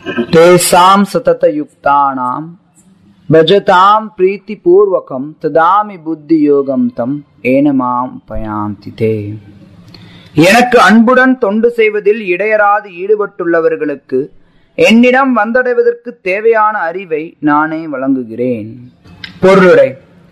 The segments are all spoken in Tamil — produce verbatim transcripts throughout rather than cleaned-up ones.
தேசாம் சதத யுக்தானாம் பஜதாம் பிரீத்தி பூர்வகம் ததாமி புத்தி யோகம் தம் ஏனமாம் பயாந்தி தே. எனக்கு அன்புடன் தொண்டு செய்வதில் இடையராது ஈடுபட்டுள்ளவர்களுக்கு என்னிடம் வந்தடைவதற்கு தேவையான அறிவை நானே வழங்குகிறேன். பொருளுரை.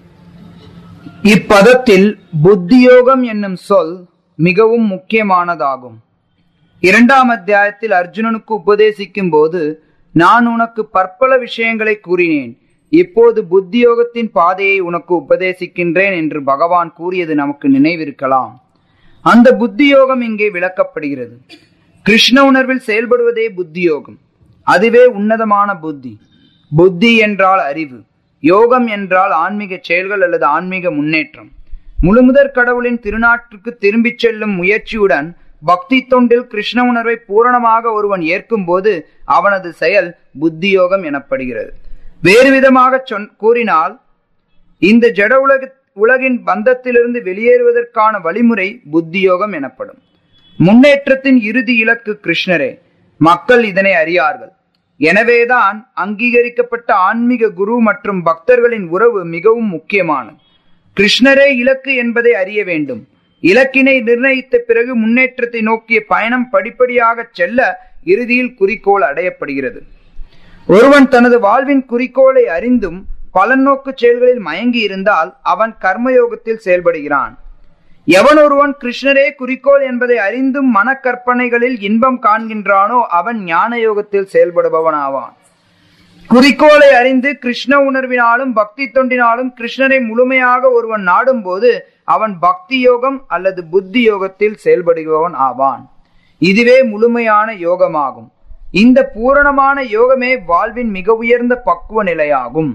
இப்பதத்தில் புத்தியோகம் என்னும் சொல் மிகவும் முக்கியமானதாகும். இரண்டாம் அத்தியாயத்தில் அர்ஜுனனுக்கு உபதேசிக்கும் போது நான் உனக்கு பற்பல விஷயங்களை கூறினேன், இப்போது புத்தியோகத்தின் பாதையை உனக்கு உபதேசிக்கின்றேன் என்று பகவான் கூறியது நமக்கு நினைவிருக்கலாம். அந்த புத்தியோகம் இங்கே விளக்கப்படுகிறது. கிருஷ்ண உணர்வில் செயல்படுவதே புத்தியோகம். அதுவே உன்னதமான புத்தி. புத்தி என்றால் அறிவு, யோகம் என்றால் ஆன்மீக செயல்கள் அல்லது ஆன்மீக முன்னேற்றம். முழுமுதற் கடவுளின் திருநாட்டுக்கு திரும்பிச் செல்லும் முயற்சியுடன் பக்தி தொண்டில் கிருஷ்ண உணர்வை பூரணமாக ஒருவன் ஏற்கும் போது அவனது செயல் புத்தியோகம் எனப்படுகிறது. வேறு விதமாக கூறினால், இந்த ஜட உலக உலகின் பந்தத்திலிருந்து வெளியேறுவதற்கான வழிமுறை புத்தியோகம் எனப்படும். முன்னேற்றத்தின் இறுதி இலக்கு கிருஷ்ணரே. மக்கள் இதனை அறியார்கள். எனவேதான் அங்கீகரிக்கப்பட்ட ஆன்மீக குரு மற்றும் பக்தர்களின் உறவு மிகவும் முக்கியமானது. கிருஷ்ணரே இலக்கு என்பதை அறிய வேண்டும். இலக்கினை நிர்ணயித்த பிறகு முன்னேற்றத்தை நோக்கிய பயணம் படிப்படியாக செல்ல இறுதியில் குறிக்கோள் அடையப்படுகிறது. ஒருவன் தனது வாழ்வின் குறிக்கோளை அறிந்தும் பலநோக்கு செயல்களில் மயங்கி இருந்தால் அவன் கர்மயோகத்தில் செயல்படுகிறான். எவன் ஒருவன் கிருஷ்ணரே குறிக்கோள் என்பதை அறிந்தும் மனக்கற்பனைகளில் இன்பம் காண்கின்றானோ அவன் ஞான யோகத்தில் செயல்படுபவன் ஆவான். குறிக்கோளை அறிந்து கிருஷ்ண உணர்வினாலும் பக்தி தொண்டினாலும் கிருஷ்ணரை முழுமையாக ஒருவன் நாடும் போது அவன் பக்தி யோகம் அல்லது புத்தி யோகத்தில் செயல்படுபவன் ஆவான். இதுவே முழுமையான யோகமாகும். இந்த பூரணமான யோகமே வாழ்வின் மிக உயர்ந்த பக்குவ நிலையாகும்.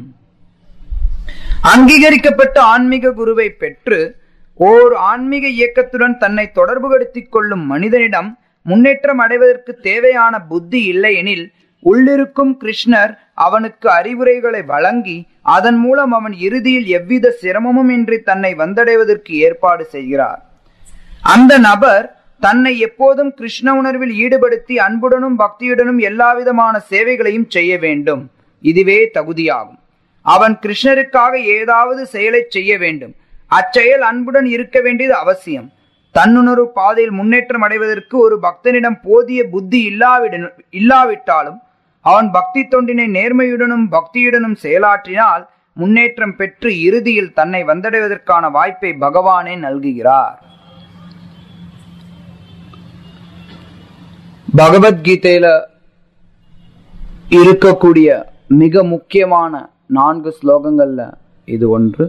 அங்கீகரிக்கப்பட்ட ஆன்மீக குருவை பெற்று ஓர் ஆன்மீக இயக்கத்துடன் தன்னை தொடர்புபடுத்திக் கொள்ளும் மனிதனிடம் முன்னேற்றம் அடைவதற்கு தேவையான புத்தி இல்லை எனில் உள்ளிருக்கும் கிருஷ்ணர் அவனுக்கு அறிவுரைகளை வழங்கி அதன் மூலம் அவன் இறுதியில் எவ்வித சிரமமும் இன்றி தன்னை வந்தடைவதற்கு ஏற்பாடு செய்கிறார். அந்த நபர் தன்னை எப்போதும் கிருஷ்ண உணர்வில் ஈடுபடுத்தி அன்புடனும் பக்தியுடனும் எல்லாவிதமான சேவைகளையும் செய்ய வேண்டும். இதுவே தகுதியாகும். அவன் கிருஷ்ணருக்காக ஏதாவது செயலை செய்ய வேண்டும். அச்செயல் அன்புடன் இருக்க வேண்டியது அவசியம். தன்னுணர்வு பாதையில் முன்னேற்றம் அடைவதற்கு ஒரு பக்தனிடம் போதிய புத்தி இல்லாவிட இல்லாவிட்டாலும் அவன் பக்தி தொண்டினை நேர்மையுடனும் பக்தியுடனும் செயலாற்றினால் முன்னேற்றம் பெற்று இறுதியில் தன்னை வந்தடைவதற்கான வாய்ப்பை பகவானே நல்குகிறார். பகவத்கீதையில இருக்கக்கூடிய மிக முக்கியமான நான்கு ஸ்லோகங்கள்ல இது ஒன்று.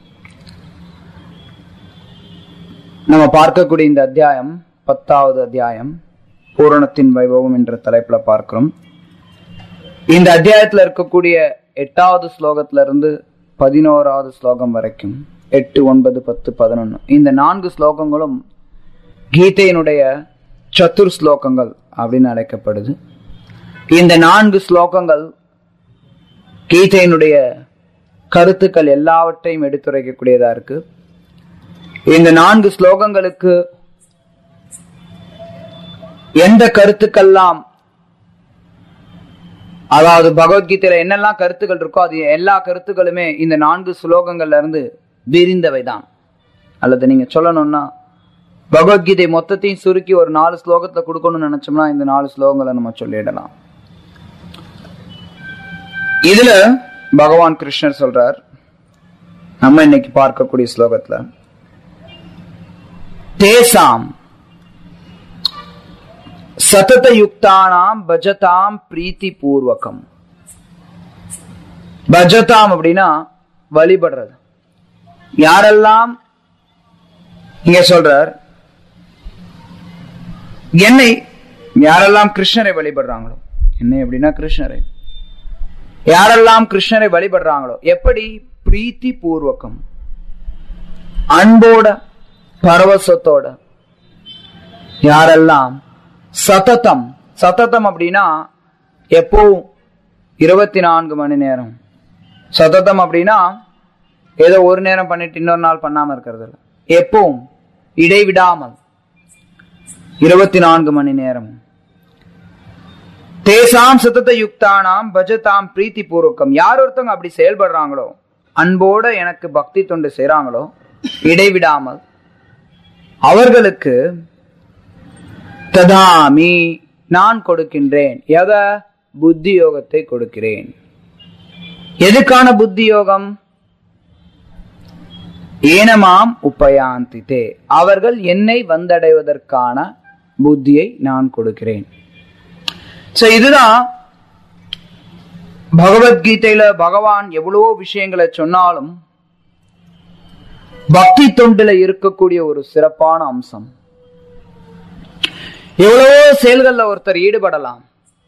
நம்ம பார்க்கக்கூடிய இந்த அத்தியாயம் பத்தாவது அத்தியாயம், பூரணத்தின் வைபவம் என்ற தலைப்புல பார்க்கிறோம். இந்த அத்தியாயத்துல இருக்கக்கூடிய எட்டாவது ஸ்லோகத்துல இருந்து பதினோராவது ஸ்லோகம் வரைக்கும், எட்டு ஒன்பது பத்து பதினொன்னு, இந்த நான்கு ஸ்லோகங்களும் கீதையினுடைய சதுர் ஸ்லோகங்கள் அப்படின்னு அழைக்கப்படுது. இந்த நான்கு ஸ்லோகங்கள் கீதையினுடைய கருத்துக்கள் எல்லாவற்றையும் எடுத்துரைக்கக்கூடியதா இருக்கு. இந்த நான்கு ஸ்லோகங்களுக்கு எந்த கருத்துக்கெல்லாம், அதாவது பகவத்கீதையில என்னெல்லாம் கருத்துக்கள் இருக்கோ அது எல்லா கருத்துக்களுமே இந்த நான்கு ஸ்லோகங்கள்ல இருந்து விரிந்தவைதான். அல்லது நீங்க சொல்லணும்னா பகவத்கீதை மொத்தத்தையும் சுருக்கி ஒரு நாலு ஸ்லோகத்துல கொடுக்கணும்னு நினைச்சோம்னா இந்த நாலு ஸ்லோகங்களை நம்ம சொல்லிடலாம். இதுல பகவான் கிருஷ்ணர் சொல்றார், நம்ம இன்னைக்கு பார்க்கக்கூடிய ஸ்லோகத்துல, தேசாம் சதத யுக்தானாம் பஜதாம் பிரீத்தி பூர்வகம். பஜதாம் அப்படின்னா வழிபடுறது. யாரெல்லாம் இங்க சொல்றார், என்னை யாரெல்லாம் கிருஷ்ணரை வழிபடுறாங்களோ, என்னை அப்படின்னா கிருஷ்ணரை யாரெல்லாம் கிருஷ்ணரை வழிபடுறாங்களோ, எப்படி? பிரீத்தி பூர்வகம், அன்போட பரவசத்தோட. யாரெல்லாம் சததம், சததம் அப்படின்னா எப்பவும் இருபத்தி நான்கு மணி நேரம். சததம் அப்படின்னா ஏதோ ஒரு நேரம் பண்ணிட்டு இன்னொரு நாள் பண்ணாம இருக்கிறது இல்லை, எப்பவும் இடைவிடாமல் இருபத்தி நான்கு மணி நேரம். தேசாம் சதத யுக்தானாம் பஜதாம் பிரீத்தி பூர்வகம். யார் ஒருத்தவங்க அப்படி செயல்படுறாங்களோ, அன்போட எனக்கு பக்தி தொண்டு செய்றாங்களோ இடைவிடாமல், அவர்களுக்கு ததாமி நான் கொடுக்கின்றேன். எத? புத்தி யோகத்தை கொடுக்கிறேன். எதுக்கான புத்தி யோகம்? ஏனமாம் உபயாந்திதே, அவர்கள் என்னை வந்தடைவதற்கான புத்தியை நான் கொடுக்கிறேன். சோ இதுதான் பகவத்கீதையில பகவான் எவ்வளவோ விஷயங்களை சொன்னாலும் பக்தி தொண்டுல இருக்கக்கூடிய ஒரு சிறப்பான அம்சம். எவ்வளவோ செயல்கள்ல ஒருத்தர் ஈடுபடலாம்.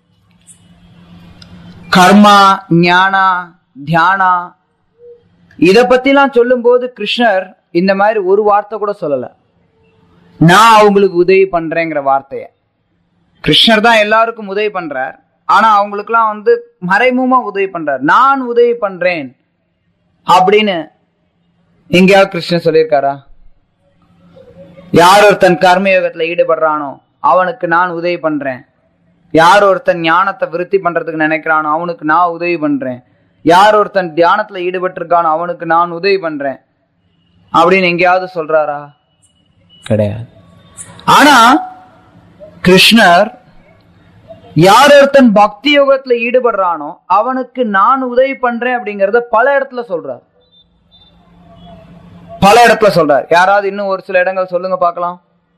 கர்மா, ஞானா, தியானா, இத பத்திலாம் சொல்லும் போது கிருஷ்ணர் இந்த மாதிரி ஒரு வார்த்தை கூட சொல்லல. நான் அவங்களுக்கு உதவி பண்றேங்கிற வார்த்தைய. கிருஷ்ணர் தான் எல்லாருக்கும் உதவி பண்றார். ஆனா அவங்களுக்கு எல்லாம் வந்து மறைமுகமா உதவி பண்றார். நான் உதவி பண்றேன் அப்படின்னு எங்கேயாவது கிருஷ்ணன் சொல்லியிருக்காரா? யார் ஒருத்தன் கர்மயோகத்துல ஈடுபடுறானோ அவனுக்கு நான் உதவி பண்றேன். யார் ஒருத்தன் ஞானத்தை விருத்தி பண்றதுக்கு நினைக்கிறானோ அவனுக்கு நான் உதவி பண்றேன். யார் ஒருத்தன் தியானத்துல ஈடுபட்டு இருக்கானோ அவனுக்கு நான் உதவி பண்றேன் அப்படின்னு எங்கேயாவது சொல்றாரா? கிடையாது. ஆனா கிருஷ்ணர் யார் ஒருத்தன் பக்தி யோகத்துல ஈடுபடுறானோ அவனுக்கு நான் உதவி பண்றேன் அப்படிங்கறத பல இடத்துல சொல்றார். பல இடத்துல சொல்றார். யாராவது இன்னும் ஒரு சில இடங்கள் சொல்லுங்க பார்க்கலாம்.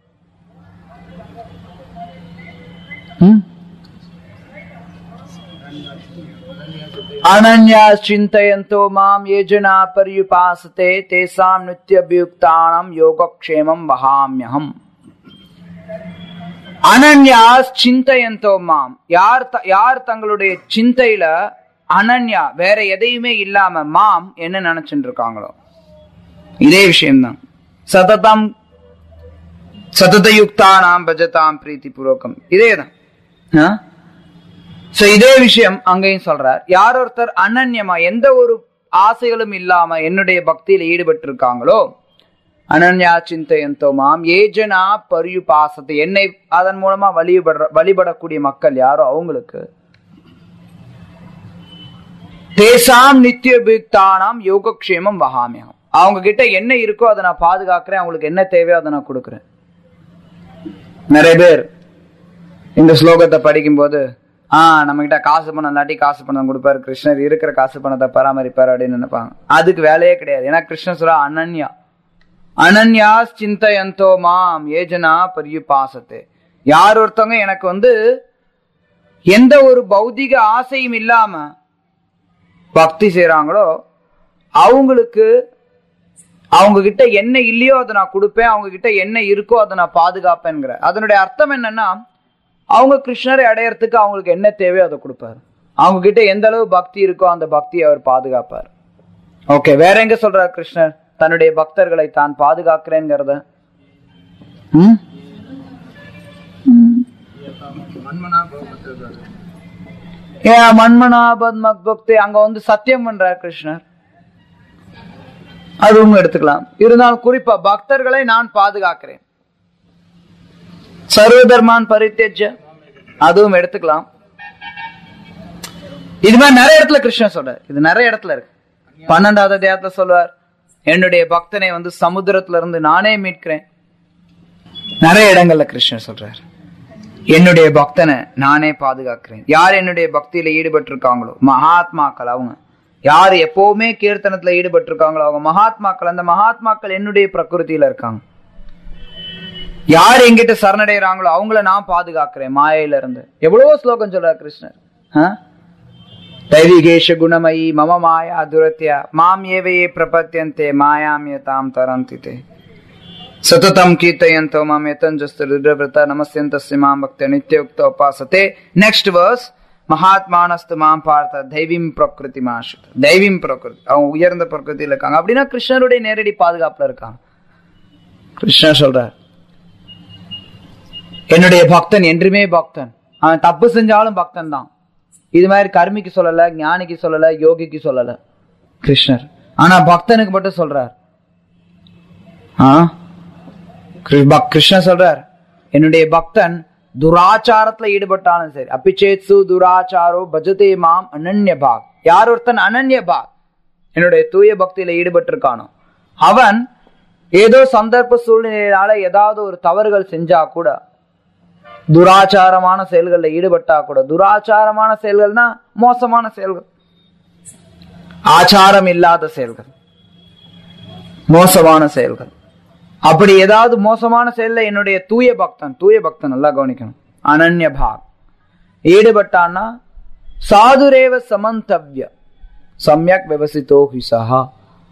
அனன்யா சிந்தயந்தோ மாம் யே ஜனா பர்யுபாசதே தேசாம் நித்யபியுக்தானம் யோகக்ஷேமம் வஹாம்யஹம். அனன்யா சிந்தயந்தோ மாம், யார் யார் தங்களுடைய சிந்தையில அனன்யா வேற எதையுமே இல்லாம மாம் என்ன நினைச்சுட்டு இருக்காங்களோ, இதே விஷயம்தான். சததம் சததயுக்தானாம் பஜதாம் பிரீத்தி பூர்வகம், இதேதான். இதே விஷயம் அங்கேயும் சொல்றார். யார் ஒருத்தர் அனன்யமா எந்த ஒரு ஆசைகளும் இல்லாம என்னுடைய பக்தியில ஈடுபட்டு இருக்காங்களோ, அனன்யா சிந்தயந்தோ மாம் யே ஜனா பர்யுபாசதே, என்னை அதன் மூலமா வழிபடுற வழிபடக்கூடிய மக்கள் யாரோ அவங்களுக்கு தேசாம் நித்யபியுக்தானாம் யோகக்ஷேமம் வஹாம்யஹம், அவங்க கிட்ட என்ன இருக்கோ அதை நான் பாதுகாக்கிறேன். அவங்களுக்கு என்ன தேவையோ அதை நான் கொடுக்கிறேன். நிறைய பேர் இந்த ஸ்லோகத்தை படிக்கும் போது ஆஹ் நம்ம கிட்ட காசு பணம் இல்லாட்டி காசு பணம் கொடுப்பாரு, கிருஷ்ணர் இருக்கிற காசு பணத்தை பராமரிப்பாரு அப்படின்னு நினைப்பாங்க. அதுக்கு வேலையே கிடையாது. ஏன்னா கிருஷ்ணர் சொல்ற அனன்யா அனன்யா சிந்தயந்தோ மாம் யே ஜனா பர்யுபாசதே, யார் ஒருத்தவங்க எனக்கு வந்து எந்த ஒரு பௌதிக ஆசையும் இல்லாம பக்தி செய்யறாங்களோ அவங்களுக்கு அவங்க கிட்ட என்ன இல்லையோ அதை நான் கொடுப்பேன், அவங்க கிட்ட என்ன இருக்கோ அதை நான் பாதுகாப்பேங்கிற. அதனுடைய அர்த்தம் என்னன்னா, அவங்க கிருஷ்ணரை அடையறதுக்கு அவங்களுக்கு என்ன தேவையோ அதை கொடுப்பாரு. அவங்க கிட்ட எந்த அளவு பக்தி இருக்கோ அந்த பக்தியை அவர் பாதுகாப்பார். ஓகே, வேற எங்க சொல்றார் கிருஷ்ணர் தன்னுடைய பக்தர்களை தான் பாதுகாக்கிறேங்கிறத? மன்மனாபத் மக்பக்தே, அங்க வந்து சத்தியம் பண்றார் கிருஷ்ணர். அதுவும் எடுத்துக்கலாம். இருந்தாலும் குறிப்பா பக்தர்களை நான் பாதுகாக்கிறேன். சர்வதர்மான் பரித்யஜ்ய, அதுவும் எடுத்துக்கலாம். இது மாதிரி நிறைய இடத்துல கிருஷ்ணன் சொல்றார். இது நிறைய இடத்துல இருக்கு. பன்னெண்டாவது அத்தியாயத்துல சொல்வார், என்னுடைய பக்தனை வந்து சமுத்திரத்துல இருந்து நானே மீட்கிறேன். நிறைய இடங்கள்ல கிருஷ்ணன் சொல்றார், என்னுடைய பக்தனை நானே பாதுகாக்கிறேன். யார் என்னுடைய பக்தியில ஈடுபட்டு இருக்காங்களோ மகாத்மாக்கள், அவங்க யாரு எப்பவுமே கீர்த்தனத்துல ஈடுபட்டு இருக்காங்களோ அவங்க மகாத்மாக்கள். அந்த மகாத்மாக்கள் என்னுடைய பிரகிருதியில இருக்காங்க. யார் எங்கிட்ட சரணடைறாங்களோ அவங்கள நான் பாதுகாக்கிறேன் மாயையில இருந்து. எவ்வளவோ ஸ்லோகம் சொல்றார் கிருஷ்ணர். தைவிகேஷ குணமயி மம மாயா துரத்யா மாம் ஏவையே பிரபத்யந்தே மாயாம்யதாம் தரந்திதே சததம் கீர்த்தயந்தோ மாம் யதஞ்சஸ்து ருத்ரவ்ரத நமஸ்யந்தஸ்ய மாம் பக்த நித்யயுக்தோ உபாசதே. நெக்ஸ்ட் வேர்ஸ், மகாத்மானஸ்து மாம் பார்த்த தெய்வீம் பிரகிருதி மாஷித். தெய்வீம் பிரகிருதி, அவங்க உயர்ந்த பிரகிருதியில இருக்காங்க. அப்படின்னா கிருஷ்ணருடைய நேரடி பாதுகாப்புல இருக்காங்க. கிருஷ்ணர் சொல்றார், என்னுடைய பக்தன் என்றுமே பக்தன். அவன் தப்பு செஞ்சாலும் பக்தன் தான். இது மாதிரி கர்மிக்கு சொல்லல, ஞானிக்கு சொல்லல, யோகிக்கு சொல்லல கிருஷ்ணர். ஆனா பக்தனுக்கு மட்டும் சொல்றார். கிருஷ்ணர் சொல்றார், என்னுடைய பக்தன் துராச்சாரத்துல ஈடுபட்டாலும் சரி, அப்பிச்சேத்சு துராச்சாரோ பஜதே மாம் அனன்ய பாக். யார் ஒருத்தன் அனன்ய பாக் என்னுடைய தூய பக்தியில ஈடுபட்டு இருக்கானோ அவன் ஏதோ சந்தர்ப்ப சூழ்நிலையால ஏதாவது ஒரு தவறுகள் செஞ்சா கூட, துராச்சாரமான செயல்கள்ல ஈடுபட்டா கூட, துராச்சாரமான செயல்கள்னா மோசமான செயல்கள், ஆச்சாரம் இல்லாத செயல்கள், மோசமான செயல்கள். அப்படி ஏதாவது மோசமான செயல்ல என்னுடைய தூய பக்தன், தூய பக்தன் நல்லா கவனிக்கணும், அனன்ய பாக் ஈடுபட்டான்னா சாதுரேவ சமந்தவ்ய சம்யக் விவசித்தோ ஹிசஹா,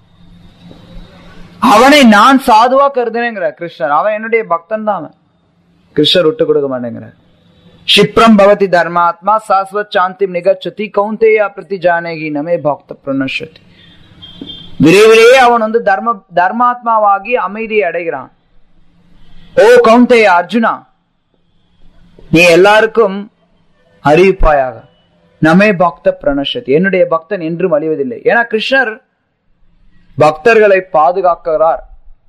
அவனை நான் சாதுவா கருதுனேங்கிற கிருஷ்ணர். அவன் என்னுடைய பக்தன் தான். அவன் கிருஷ்ணர் விட்டு கொடுக்க மாட்டேங்கிறார். க்ஷிப்ரம் பவதி தர்மாத்மா சாஸ்வத் சாந்திம் நிகச்சதி கௌந்தேயா பிரதி ஜானேகி நமே பக்த பிரணஷதி. விரைவிலேயே அவன் வந்து தர்ம தர்மாத்மாவாகி அமைதியை அடைகிறான். ஓ கௌந்தேயா அர்ஜுனா, நீ எல்லாருக்கும் அறிவிப்பாயாக, நமே பக்த பிரணஷதி, என்னுடைய பக்தன் என்றும் அழிவதில்லை. ஏன்னா கிருஷ்ணர் பக்தர்களை பாதுகாக்கிறார்.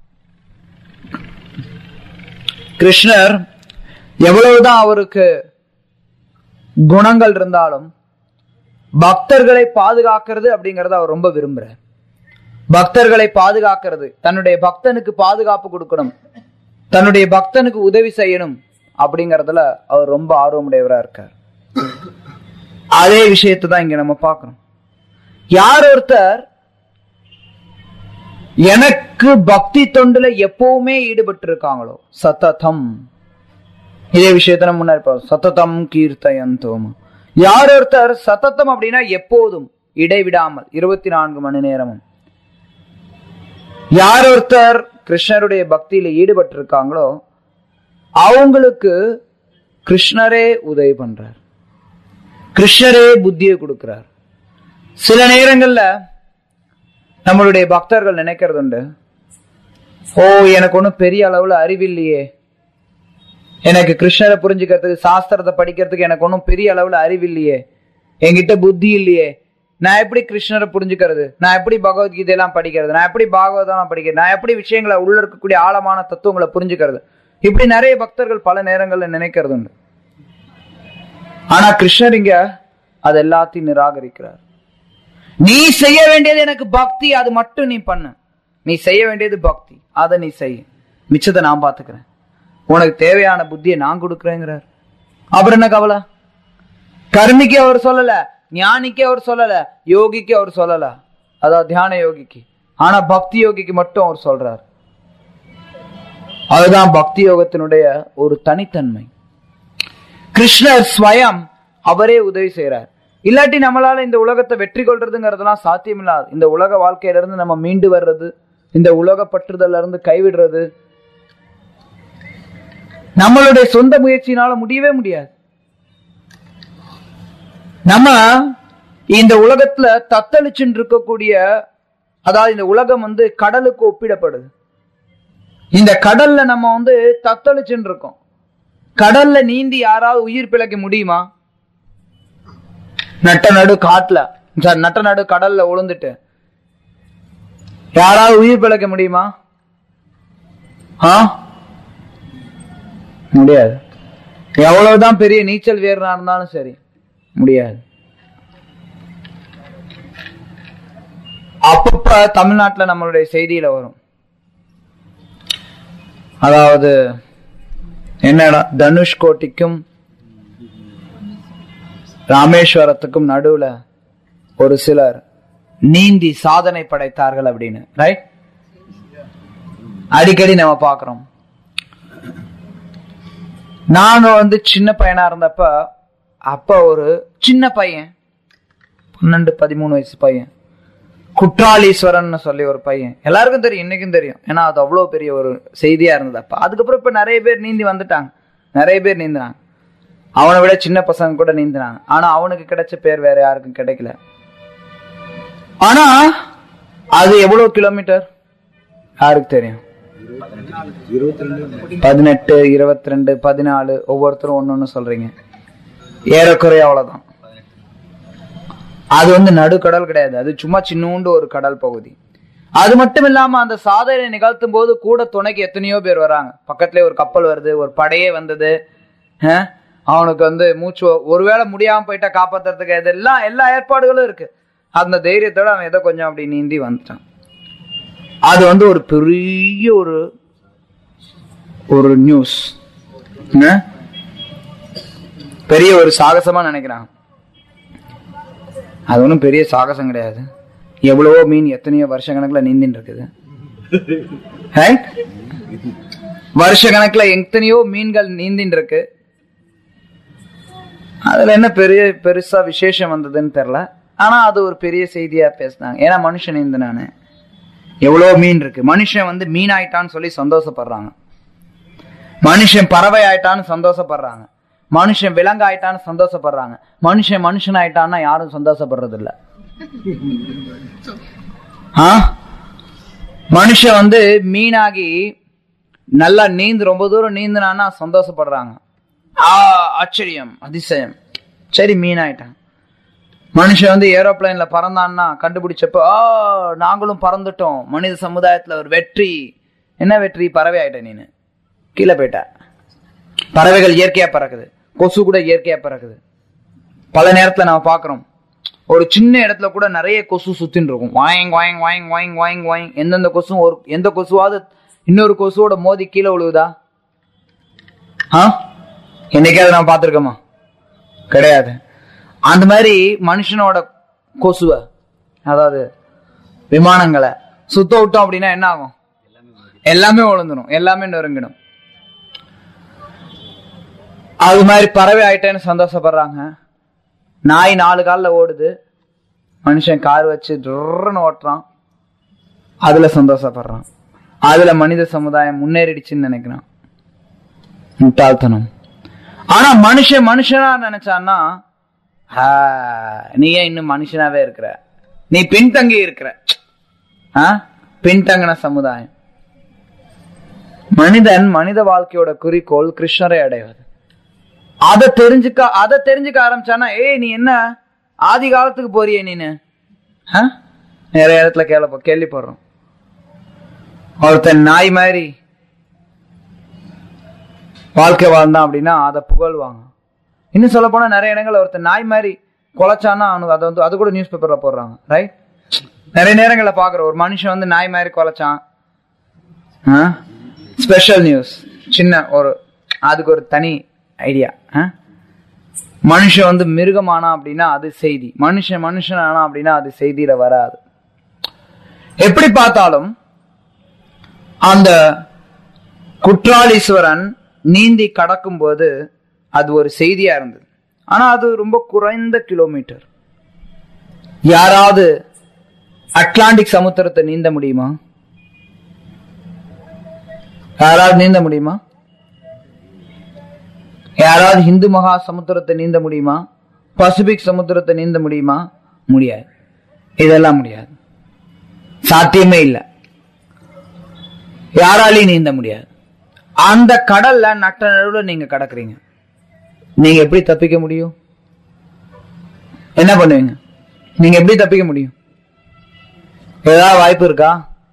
கிருஷ்ணர் எவ்வளவுதான் அவருக்கு குணங்கள் இருந்தாலும் பக்தர்களை பாதுகாக்கிறது அப்படிங்கறத அவர் ரொம்ப விரும்புறார். பக்தர்களை பாதுகாக்கிறது, தன்னுடைய பக்தனுக்கு பாதுகாப்பு கொடுக்கணும், தன்னுடைய பக்தனுக்கு உதவி செய்யணும் அப்படிங்கறதுல அவர் ரொம்ப ஆர்வமுடையவரா இருக்கார். அதே விஷயத்தை தான் இங்க நம்ம பார்க்கிறோம். யார் ஒருத்தர் எனக்கு பக்தி தொண்டுல எப்பவுமே ஈடுபட்டு இருக்காங்களோ, சத்ததம், இதே விஷயத்த நம்ம முன்னாடி பார்ப்போம், சத்ததம் கீர்த்தயந்தோம். யார் ஒருத்தர் சத்ததம் அப்படின்னா எப்போதும் இடைவிடாமல் இருபத்தி நான்கு மணி நேரமும், யார் ஒருத்தர் கிருஷ்ணருடைய பக்தியில ஈடுபட்டு இருக்காங்களோ அவங்களுக்கு கிருஷ்ணரே உதவி பண்றார், கிருஷ்ணரே புத்தியை கொடுக்கிறார். சில நேரங்கள்ல நம்மளுடைய பக்தர்கள் நினைக்கிறது உண்டு, ஓ எனக்கு ஒன்னும் பெரிய அளவுல அறிவில்லையே, எனக்கு கிருஷ்ணரை புரிஞ்சுக்கிறதுக்கு சாஸ்திரத்தை படிக்கிறதுக்கு எனக்கு ஒன்னும் பெரிய அளவுல அறிவில்லையே, என்கிட்ட புத்தி இல்லையே, நான் எப்படி கிருஷ்ணரை புரிஞ்சுக்கிறது, நான் எப்படி பகவத்கீதையெல்லாம் படிக்கிறது, நான் எப்படி பாகவதம் படிக்கிறது, நான் எப்படி விஷயங்களை உள்ள இருக்கக்கூடிய ஆழமான தத்துவங்களை புரிஞ்சுக்கிறது, இப்படி நிறைய பக்தர்கள் பல நேரங்கள்ல நினைக்கிறது உண்டு. ஆனா கிருஷ்ணர் இங்க அது எல்லாத்தையும் நிராகரிக்கிறார். நீ செய்ய வேண்டியது எனக்கு பக்தி, அது மட்டும் நீ பண்ணு. நீ செய்ய வேண்டியது பக்தி, அதை நீ செய்ய, மிச்சத்தை நான் பாத்துக்கிறேன், உனக்கு தேவையான புத்தியை நான் கொடுக்கிறேங்கிறார். அப்புறம் என்ன கவலை? கர்மிக்கு அவர் சொல்லல, ஞானிக்கு அவர் சொல்லல, யோகிக்கு அவர் சொல்லல, அதாவது தியான யோகிக்கு. ஆனா பக்தி யோகிக்கு மட்டும் அவர் சொல்றார். அதுதான் பக்தி யோகத்தினுடைய ஒரு தனித்தன்மை. கிருஷ்ணர் ஸ்வயம் அவரே உதவி செய்யறார். இல்லாட்டி நம்மளால இந்த உலகத்தை வெற்றி கொள்றதுங்கிறதுலாம் சாத்தியம் இல்லாது. இந்த உலக வாழ்க்கையில இருந்து நம்ம மீண்டு வர்றது, இந்த உலக பற்றுதல்ல இருந்து கைவிடுறது நம்மளுடைய சொந்த முயற்சியினால முடியவே முடியாது. நம்ம இந்த உலகத்துல தத்தளிச்சுட்டு இருக்கக்கூடிய, அதாவது இந்த உலகம் வந்து கடலுக்கு ஒப்பிடப்படுது. இந்த கடல்ல நம்ம வந்து தத்தளிச்சுட்டு இருக்கோம். கடல்ல நீந்தி யாராவது உயிர் பிழைக்க முடியுமா? நட்ட நடு காட்டுல, நட்ட நடு கடல்ல உளுந்துட்டு யாராவது உயிர் பிழைக்க முடியுமா? ஆ முடியாது. எவ்வளவுதான் பெரிய நீச்சல் வீரனா இருந்தாலும் சரி முடியாது. அப்பப்ப தமிழ்நாட்டுல நம்மளுடைய செய்தியில வரும், அதாவது என்னடா தனுஷ்கோட்டிக்கும் ராமேஸ்வரத்துக்கும் நடுவுல ஒரு சிலர் நீந்தி சாதனை படைத்தார்கள் அப்படின்னு, ரைட்? அடிக்கடி நம்ம பாக்குறோம். நாங்க வந்து சின்ன பையனா இருந்தப்ப, அப்ப ஒரு சின்ன பையன், பன்னெண்டு பதிமூணு வயசு பையன், குற்றாலீஸ்வரன் சொல்லி ஒரு பையன், எல்லாருக்கும் தெரியும், இன்னைக்கும் தெரியும், ஏன்னா அது அவ்வளவு பெரிய ஒரு செய்தியா இருந்தது அப்ப. அதுக்கப்புறம் இப்ப நிறைய பேர் நீந்தி வந்துட்டாங்க, நிறைய பேர் நீந்தினாங்க, அவனை விட சின்ன பசங்க கூட நீந்தினாங்க. ஆனா அவனுக்கு கிடைச்ச பேர் வேற யாருக்கும் கிடைக்கல. ஆனா அது எவ்வளவு கிலோமீட்டர் யாருக்கு தெரியும்? பதினெட்டு, இருபத்தி ரெண்டு, பதினாலு, ஒவ்வொருத்தரும் ஒன்னு ஒன்னு சொல்றீங்க, ஏறக்குறைய அவ்வளவுதான். அது வந்து நடுக்கடல் கிடையாது, அது சும்மா சின்னூண்டு ஒரு கடல் பகுதி. அது மட்டும் இல்லாம அந்த சாதனை நிகழ்த்தும் போது கூட துணைக்கு எத்தனையோ பேர் வராங்க. பக்கத்துல ஒரு கப்பல் வருது, ஒரு படையே வந்தது, அவனுக்கு வந்து மூச்சு ஒருவேளை முடியாம போயிட்டா காப்பாத்துறதுக்கு இதெல்லாம் எல்லா ஏற்பாடுகளும் இருக்கு. அந்த தைரியத்தோட அவன் ஏதோ கொஞ்சம் அப்படி நீந்தி வந்துட்டான். அது வந்து ஒரு பெரிய ஒரு ஒரு நியூஸ், பெரிய ஒரு சாகசமா நினைக்கிறாங்க. அது ஒன்றும் பெரிய சாகசம் கிடையாது. எவ்வளவோ மீன் எத்தனையோ வருஷ கணக்குல நீந்தின்னு இருக்குது. வருஷ கணக்குல எத்தனையோ மீன்கள் நீந்தின்னு இருக்கு. அதுல என்ன பெரிய பெருசா விசேஷம் வந்ததுன்னு தெரியல. ஆனா அது ஒரு பெரிய செய்தியா பேசினாங்க. ஏன்னா மனுஷன் நீந்தினானே, எவ்வளவு மீன் இருக்கு. மனுஷன் வந்து மீன் ஆயிட்டான்னு சொல்லி சந்தோஷப்படுறாங்க. மனுஷன் பறவை ஆயிட்டான்னு சந்தோஷப்படுறாங்க. மனுஷன் விலங்கு ஆயிட்டான்னு சந்தோஷப்படுறாங்க. மனுஷன் மனுஷன் ஆயிட்டான்னா யாரும் சந்தோஷப்படுறது இல்ல. மனுஷன் வந்து மீனாகி நல்லா நீந்து ரொம்ப தூரம் நீந்தினான்னா சந்தோஷப்படுறாங்க. ஆ ஆச்சரியம் அதிசயம், சரி மீன் ஆயிட்டான். மனுஷன் வந்து ஏரோப்ளைன்ல பறந்தான்னா கண்டுபிடிச்சப்போ ஆ நாங்களும் பறந்துட்டோம், மனித சமுதாயத்துல ஒரு வெற்றி. என்ன வெற்றி? பறவை ஆயிட்ட, நீனு கீழே போயிட்ட. பறவைகள் இயற்கையா பறக்குது, கொசு கூட இயற்கையா பறக்குது. பல நேரத்துல நம்ம பாக்குறோம், ஒரு சின்ன இடத்துல கூட நிறைய கொசு சுத்தின்னு இருக்கும். வாயிங் வாயிங் வாயிங் வாயிங் வாயிங் வாயிங். எந்தெந்த கொசு ஒரு எந்த கொசுவாவது இன்னொரு கொசுவோட மோதி கீழே விழுவுதா? ஆ என்னைக்காவது நான் பார்த்திருக்கோமா? கிடையாது. அந்த மாதிரி மனுஷனோட கொசுவ, அதாவது விமானங்களை சுத்த விட்டோம் அப்படின்னா என்ன ஆகும்? எல்லாமே விழுந்துடும், எல்லாமே நொறுங்கிடும். அது மாதிரி பறவை ஆயிட்டேன்னு சந்தோஷப்படுறாங்க. நாய் நாலு காலில் ஓடுது, மனுஷன் கார் வச்சு ட்ருன்னு ஓட்டுறான், அதுல சந்தோஷப்படுறான். அதுல மனித சமுதாயம் முன்னேறிடுச்சுன்னு நினைக்கிறான். முட்டாள்தனம். ஆனா மனுஷன் மனுஷனா நினைச்சான்னா, நீ ஏன் இன்னும் மனுஷனாவே இருக்கிற, நீ பின்தங்கி இருக்கிற. பின்தங்கின சமுதாயம். மனிதன் மனித வாழ்க்கையோட குறிக்கோள் கிருஷ்ணரை அடைவது. அதை தெரிஞ்சுக்க அதை தெரிஞ்சுக்க ஆரம்பிச்சானா, ஏய் நீ என்ன ஆதி காலத்துக்கு போறியே நீனு. நிறைய இடத்துல கேள்வி கேள்விப்படுறோம். ஒருத்தன் நாய் மாதிரி வாழ்க்கை வாழ்ந்தான் அப்படின்னா அதை புகழ்வாங்க. இன்னும் சொல்ல போனா நிறைய இடங்கள்ல ஒருத்தன் நாய் மாதிரி கொலைச்சானா அவனுக்கு அதை வந்து அது கூட நியூஸ் பேப்பர்ல போடுறாங்க. ரைட்? நிறைய நேரங்கள்ல பாக்குற ஒரு மனுஷன் வந்து நாய் மாதிரி கொலைச்சான், ஸ்பெஷல் நியூஸ். சின்ன ஒரு அதுக்கு ஒரு தனி ஐடியா. மனுஷன் வந்து மிருகமானா அப்படின்னா அது செய்தி, மனுஷன் மனுஷன் ஆனா அப்படின்னா அது செய்தியில வராது. எப்படி பார்த்தாலும் அந்த குற்றாலீஸ்வரன் நீந்தி கடக்கும் போது அது ஒரு செய்தியா இருந்தது. ஆனா அது ரொம்ப குறைந்த கிலோமீட்டர். யாராவது அட்லாண்டிக் சமுத்திரத்தை நீந்த முடியுமா? யாராவது நீந்த முடியுமா? யாராவது இந்து மகா சமுத்திரத்தை நீந்த முடியுமா? பசிபிக் சமுத்திரத்தை நீந்த முடியுமா? முடியாது. இதெல்லாம் முடியாது, சாத்தியமே இல்லை. யாராலையும் நீந்த முடியாது. அந்த கடல்ல நட்ட நடுவுல நீங்க கடக்குறீங்க, நீங்க எப்படி தப்பிக்க முடியும்? என்ன பண்ணுவீங்க? நீங்க எப்படி தப்பிக்க முடியும்? ஏதாவது வாய்ப்பு இருக்கா?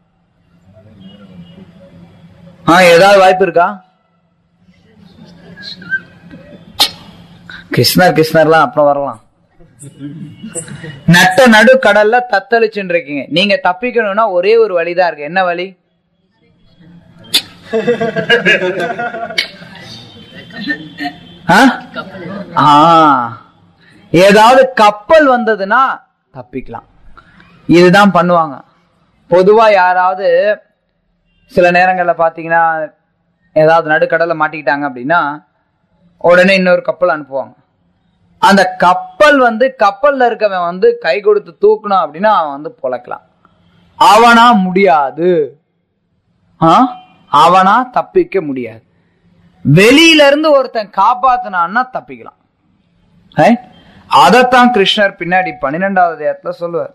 ஆ ஏதாவது வாய்ப்பு இருக்கா? கிருஷ்ணர் கிருஷ்ணர்லாம் அப்புறம் வரலாம். நட்ட நடு கடல்ல தத்தளிச்சுட்டு இருக்கீங்க. நீங்க தப்பிக்கணும்னா ஒரே ஒரு வழிதான் இருக்கு. என்ன வழி? ஏதாவது கப்பல் வந்ததுன்னா தப்பிக்கலாம். இதுதான் பண்ணுவாங்க பொதுவா. யாராவது சில நேரங்கள்ல பாத்தீங்கன்னா ஏதாவது நடுக்கடல்ல மாட்டிக்கிட்டாங்க அப்படின்னா உடனே இன்னொரு கப்பல் அனுப்புவாங்க. அந்த கப்பல் வந்து கப்பல்ல இருக்கவன் வந்து கை கொடுத்து தூக்கணும் அப்படின்னா அவன் வந்து பொழைக்கலாம். அவனா முடியாது, அவனா தப்பிக்க முடியாது. வெளியில இருந்து ஒருத்தன் காப்பாத்தினான்னா தப்பிக்கலாம். அதத்தான் கிருஷ்ணர் பின்னாடி பன்னிரெண்டாவது அத்தியாயத்துல சொல்லுவார்.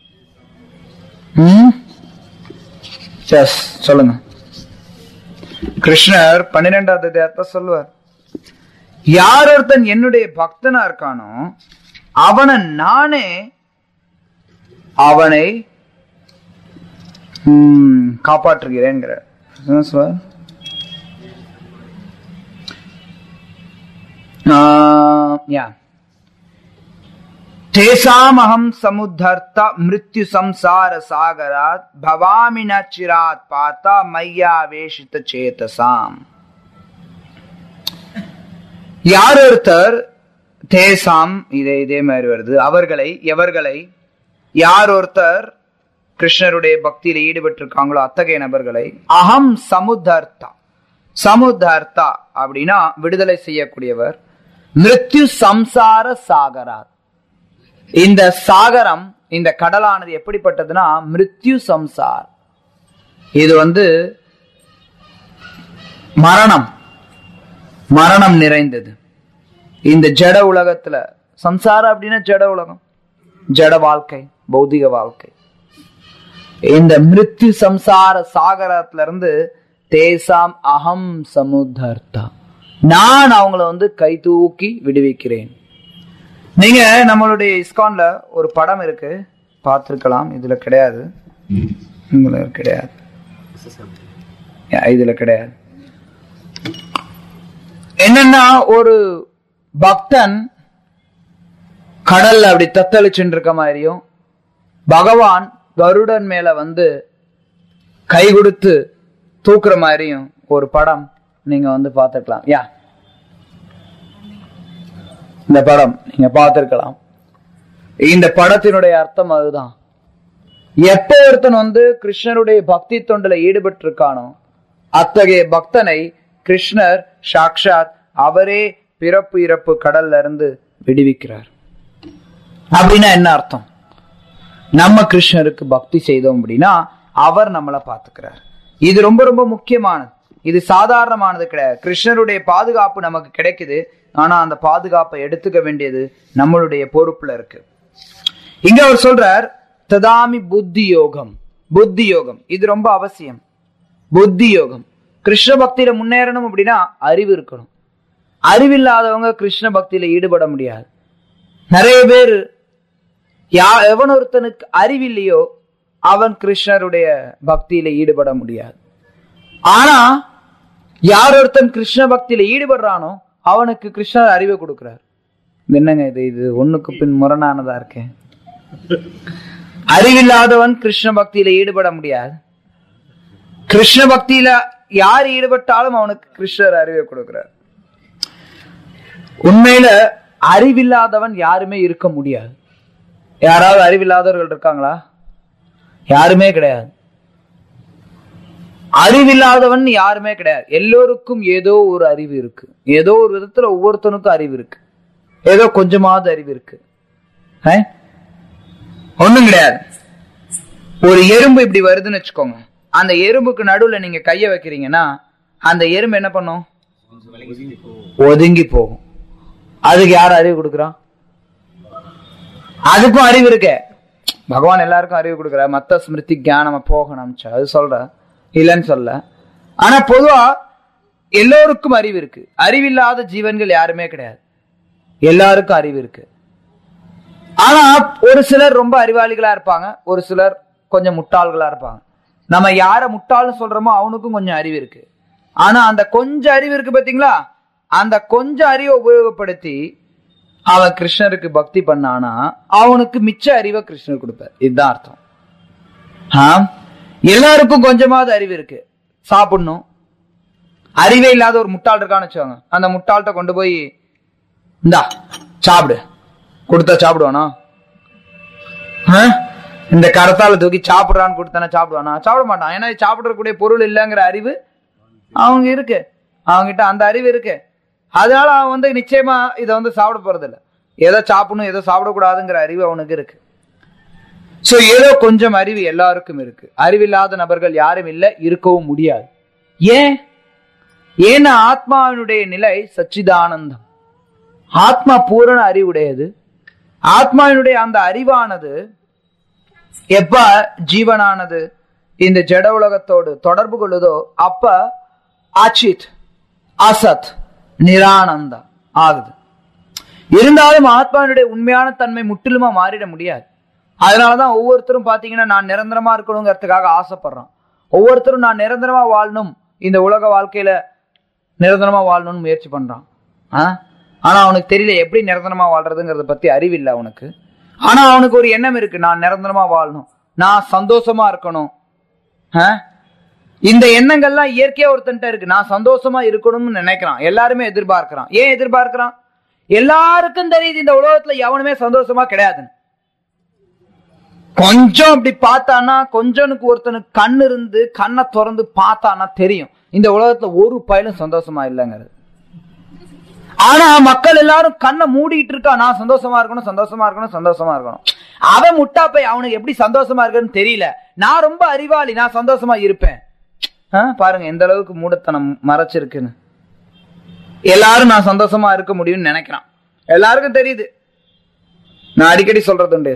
சொல்லுங்க. கிருஷ்ணர் பன்னிரெண்டாவது அத்தியாயத்துல சொல்லுவார், யார் ஒருத்தன் என்னுடைய பக்தனா இருக்கானோ அவனை நானே அவனை காப்பாற்றுகிறேன். யா தேசாம் அகம் சமுத்தர்த்த மிருத்யு சம்சார சாகராத் பவாமி ந சிராத் பார்த்தா மையாவேஷித சேதசாம். யார் ஒருத்தர் தேசாம், இதே இதே மாதிரி வருது, அவர்களை, எவர்களை, யார் ஒருத்தர் கிருஷ்ணருடைய பக்தியில ஈடுபட்டிருக்காங்களோ அத்தகைய நபர்களை அகம் சமுத்தர்த்தா, சமுத்தர்த்தா அப்படின்னா விடுதலை செய்யக்கூடியவர். மிருத்யு சம்சார சாகராத், இந்த சாகரம், இந்த கடலானது எப்படிப்பட்டதுன்னா மிருத்யு சம்சார், இது வந்து மரணம், மரணம் நிறைந்தது. இந்த ஜட உலகத்துல சம்சாரம் அப்படின்னா ஜட உலகம், ஜட வாழ்க்கை, பௌதிக வாழ்க்கை. இந்த மிருத்யு சம்சார சாகரத்துல இருந்து தேசாம் அகம் சமுத்தர்த்தா, நான் அவங்கள வந்து கை தூக்கி விடுவிக்கிறேன். நீங்க நம்மளுடைய இஸ்கான்ல ஒரு படம் இருக்கு, பார்த்திருக்கலாம். இதுல கிடையாது, இதுல கிடையாது, இதுல கிடையாது. என்னன்னா ஒரு பக்தன் கடல்ல அப்படி தத்தளிச்சுட்டு இருக்க மாதிரியும் பகவான் கருடன் மேல வந்து கை கொடுத்து தூக்குற மாதிரியும் ஒரு படம் நீங்க வந்து பார்த்திருக்கலாம். யா இந்த படம் நீங்க பார்த்திருக்கலாம். இந்த படத்தினுடைய அர்த்தம் அதுதான். எப்ப ஒருத்தன் வந்து கிருஷ்ணருடைய பக்தி தொண்டுல ஈடுபட்டு இருக்கானோ அத்தகைய பக்தனை கிருஷ்ணர் சாக்ஷாத் அவரே பிறப்பு இறப்பு கடல்ல இருந்து விடுவிக்கிறார். அப்படின்னா என்ன அர்த்தம்? நம்ம கிருஷ்ணருக்கு பக்தி செய்தோம் அப்படின்னா அவர் நம்மளை பார்த்துக்கிறார். இது ரொம்ப ரொம்ப முக்கியமானது, இது சாதாரணமானது கிடையாது. கிருஷ்ணருடைய பாதுகாப்பு நமக்கு கிடைக்குது, ஆனா அந்த பாதுகாப்பை எடுத்துக்க வேண்டியது நம்மளுடைய பொறுப்புல இருக்கு. இங்க அவர் சொல்றார் ததாமி புத்தி யோகம். புத்தி யோகம் இது ரொம்ப அவசியம். புத்தி யோகம், கிருஷ்ண பக்தியில முன்னேறணும் அப்படின்னா அறிவு இருக்கணும். அறிவில்லாதவங்க கிருஷ்ண பக்தியில ஈடுபட முடியாது. நிறைய பேர் யா எவன் ஒருத்தனுக்கு அறிவில்லையோ அவன் கிருஷ்ணருடைய பக்தியில ஈடுபட முடியாது. ஆனா யார் ஒருத்தன் கிருஷ்ண பக்தியில ஈடுபடுறானோ அவனுக்கு கிருஷ்ணர் அறிவை கொடுக்கிறார். என்னங்க இது இது ஒண்ணுக்கு பின் முரணானதா இருக்கேன். அறிவில்லாதவன் கிருஷ்ண பக்தியில ஈடுபட முடியாது. கிருஷ்ண பக்தியில யார் ஈடுபட்டாலும் அவனுக்கு கிருஷ்ணர் அறிவை கொடுக்கிறார். உண்மையில அறிவில்லாதவன் யாருமே இருக்க முடியாது. யாராவது அறிவில்லாதவர்கள் இருக்காங்களா? யாருமே கிடையாது. அறிவில்லாதவன் யாருமே கிடையாது. எல்லோருக்கும் ஏதோ ஒரு அறிவு இருக்கு. ஏதோ ஒரு விதத்துல ஒவ்வொருத்தனுக்கும் அறிவு இருக்கு. ஏதோ கொஞ்சமாவது அறிவு இருக்கு. ஒண்ணும் கிடையாது. ஒரு எறும்பு இப்படி வருதுன்னு வச்சுக்கோங்க. அந்த எறும்புக்கு நடுவுல நீங்க கைய வைக்கிறீங்கன்னா அந்த எறும்பு என்ன பண்ணும்? ஒதுங்கி போகும். அதுக்கு யார் அறிவு கொடுக்குறான்? அதுக்கும் அறிவு இருக்க. பகவான் எல்லாருக்கும் அறிவு கொடுக்குற. மத்த ஸ்மிருதி ஞானம் போகணும் அது சொல்ற, இல்லைன்னு சொல்ல. ஆனா பொதுவா எல்லோருக்கும் அறிவு இருக்கு. அறிவில்லாத ஜீவன்கள் யாருமே கிடையாது. எல்லாருக்கும் அறிவு இருக்கு. ஆனா ஒரு சிலர் ரொம்ப அறிவாளிகளா இருப்பாங்க, ஒரு சிலர் கொஞ்சம் முட்டாள்களா இருப்பாங்க. நம்ம யார முட்டாள்னு சொல்றோமோ அவனுக்கும் கொஞ்சம் அறிவு இருக்கு. ஆனா அந்த கொஞ்சம் அறிவு இருக்கு பாத்தீங்களா, அந்த கொஞ்சம் அறிவை உபயோகப்படுத்தி அவன் கிருஷ்ணருக்கு பக்தி பண்ணானா அவனுக்கு மிச்ச அறிவை கிருஷ்ணர் கொடுப்பார். இதுதான் அர்த்தம். ஆஹ் எல்லாருக்கும் கொஞ்சமாவது அறிவு இருக்கு. சாப்பிடணும். அறிவே இல்லாத ஒரு முட்டாள் இருக்கான்னு வச்சுக்கோங்க. அந்த முட்டாள்கிட்ட கொண்டு போய் இந்தா சாப்பிடு கொடுத்தா சாப்பிடுவானா? இந்த கரத்தால தூக்கி சாப்பிடுறான்னு கொடுத்தானே சாப்பிடுவானா? சாப்பிட மாட்டான். ஏன்னா சாப்பிடக்கூடிய பொருள் இல்லைங்கிற அறிவு அவங்க இருக்கு, அவங்ககிட்ட அந்த அறிவு இருக்கு. அதனால அவன் வந்து நிச்சயமா இதை வந்து சாப்பிட போறது இல்லை. ஏதோ சாப்பிடணும் ஏதோ சாப்பிடக்கூடாதுங்கிற அறிவு அவனுக்கு இருக்கு. சோ ஏதோ கொஞ்சம் அறிவு எல்லாருக்கும் இருக்கு. அறிவில்லாத நபர்கள் யாரும் இல்லை, இருக்கவும் முடியாது. ஏன்? ஏன்னா ஆத்மாவினுடைய நிலை சச்சிதானந்தம். ஆத்மா பூரண அறிவுடையது. ஆத்மாவினுடைய அந்த அறிவானது எப்ப ஜீவனானது இந்த ஜட உலகத்தோடு தொடர்பு கொள்ளுதோ அப்ப அச்சித் அசத் நிரானந்தா ஆகுது. இருந்தாலும் ஆத்மாவினுடைய உண்மையான தன்மை முற்றிலுமா மாறிட முடியாது. அதனாலதான் ஒவ்வொருத்தரும் பாத்தீங்கன்னா நான் நிரந்தரமா இருக்கணுங்கிறதுக்காக ஆசைப்படுறான். ஒவ்வொருத்தரும் நான் நிரந்தரமா வாழணும், இந்த உலக வாழ்க்கையில நிரந்தரமா வாழணும்னு முயற்சி பண்றான். ஆனா அவனுக்கு தெரியல எப்படி நிரந்தரமா வாழ்றதுங்கிறத பத்தி அறிவில்லை அவனுக்கு. ஆனா அவனுக்கு ஒரு எண்ணம் இருக்கு, நான் நிரந்தரமா வாழணும், நான் சந்தோஷமா இருக்கணும். இந்த எண்ணங்கள்லாம் இயற்கையா ஒருத்தன்ட்ட இருக்கு. நான் சந்தோஷமா இருக்கணும்னு நினைக்கிறான், எல்லாருமே எதிர்பார்க்கிறான். ஏன் எதிர்பார்க்கிறான்? எல்லாருக்கும் தெரியுது இந்த உலகத்துல எவனுமே சந்தோஷமா கிடையாதுன்னு. கொஞ்சம் அப்படி பார்த்தானா, கொஞ்சனுக்கு ஒருத்தனுக்கு கண்ணு இருந்து கண்ணை திறந்து பார்த்தானா தெரியும் இந்த உலகத்துல ஒரு பயலும் சந்தோஷமா இல்லைங்கிறது. ஆனா மக்கள் எல்லாரும் கண்ணை மூடிட்டு இருக்கா, நான் சந்தோஷமா இருக்கணும் சந்தோஷமா இருக்கணும் சந்தோஷமா இருக்கணும். அவன் முட்டா போய் அவனுக்கு எப்படி சந்தோஷமா இருக்குன்னு தெரியல. நான் ரொம்ப அறிவாளி, நான் சந்தோஷமா இருப்பேன். பாருங்க எந்த அளவுக்கு மூடத்தனம் மறைச்சிருக்குன்னு. எல்லாரும் நான் சந்தோஷமா இருக்க முடியும்னு நினைக்கிறான், எல்லாருக்கும் தெரியுது. நான் அடிக்கடி சொல்றது உண்டு,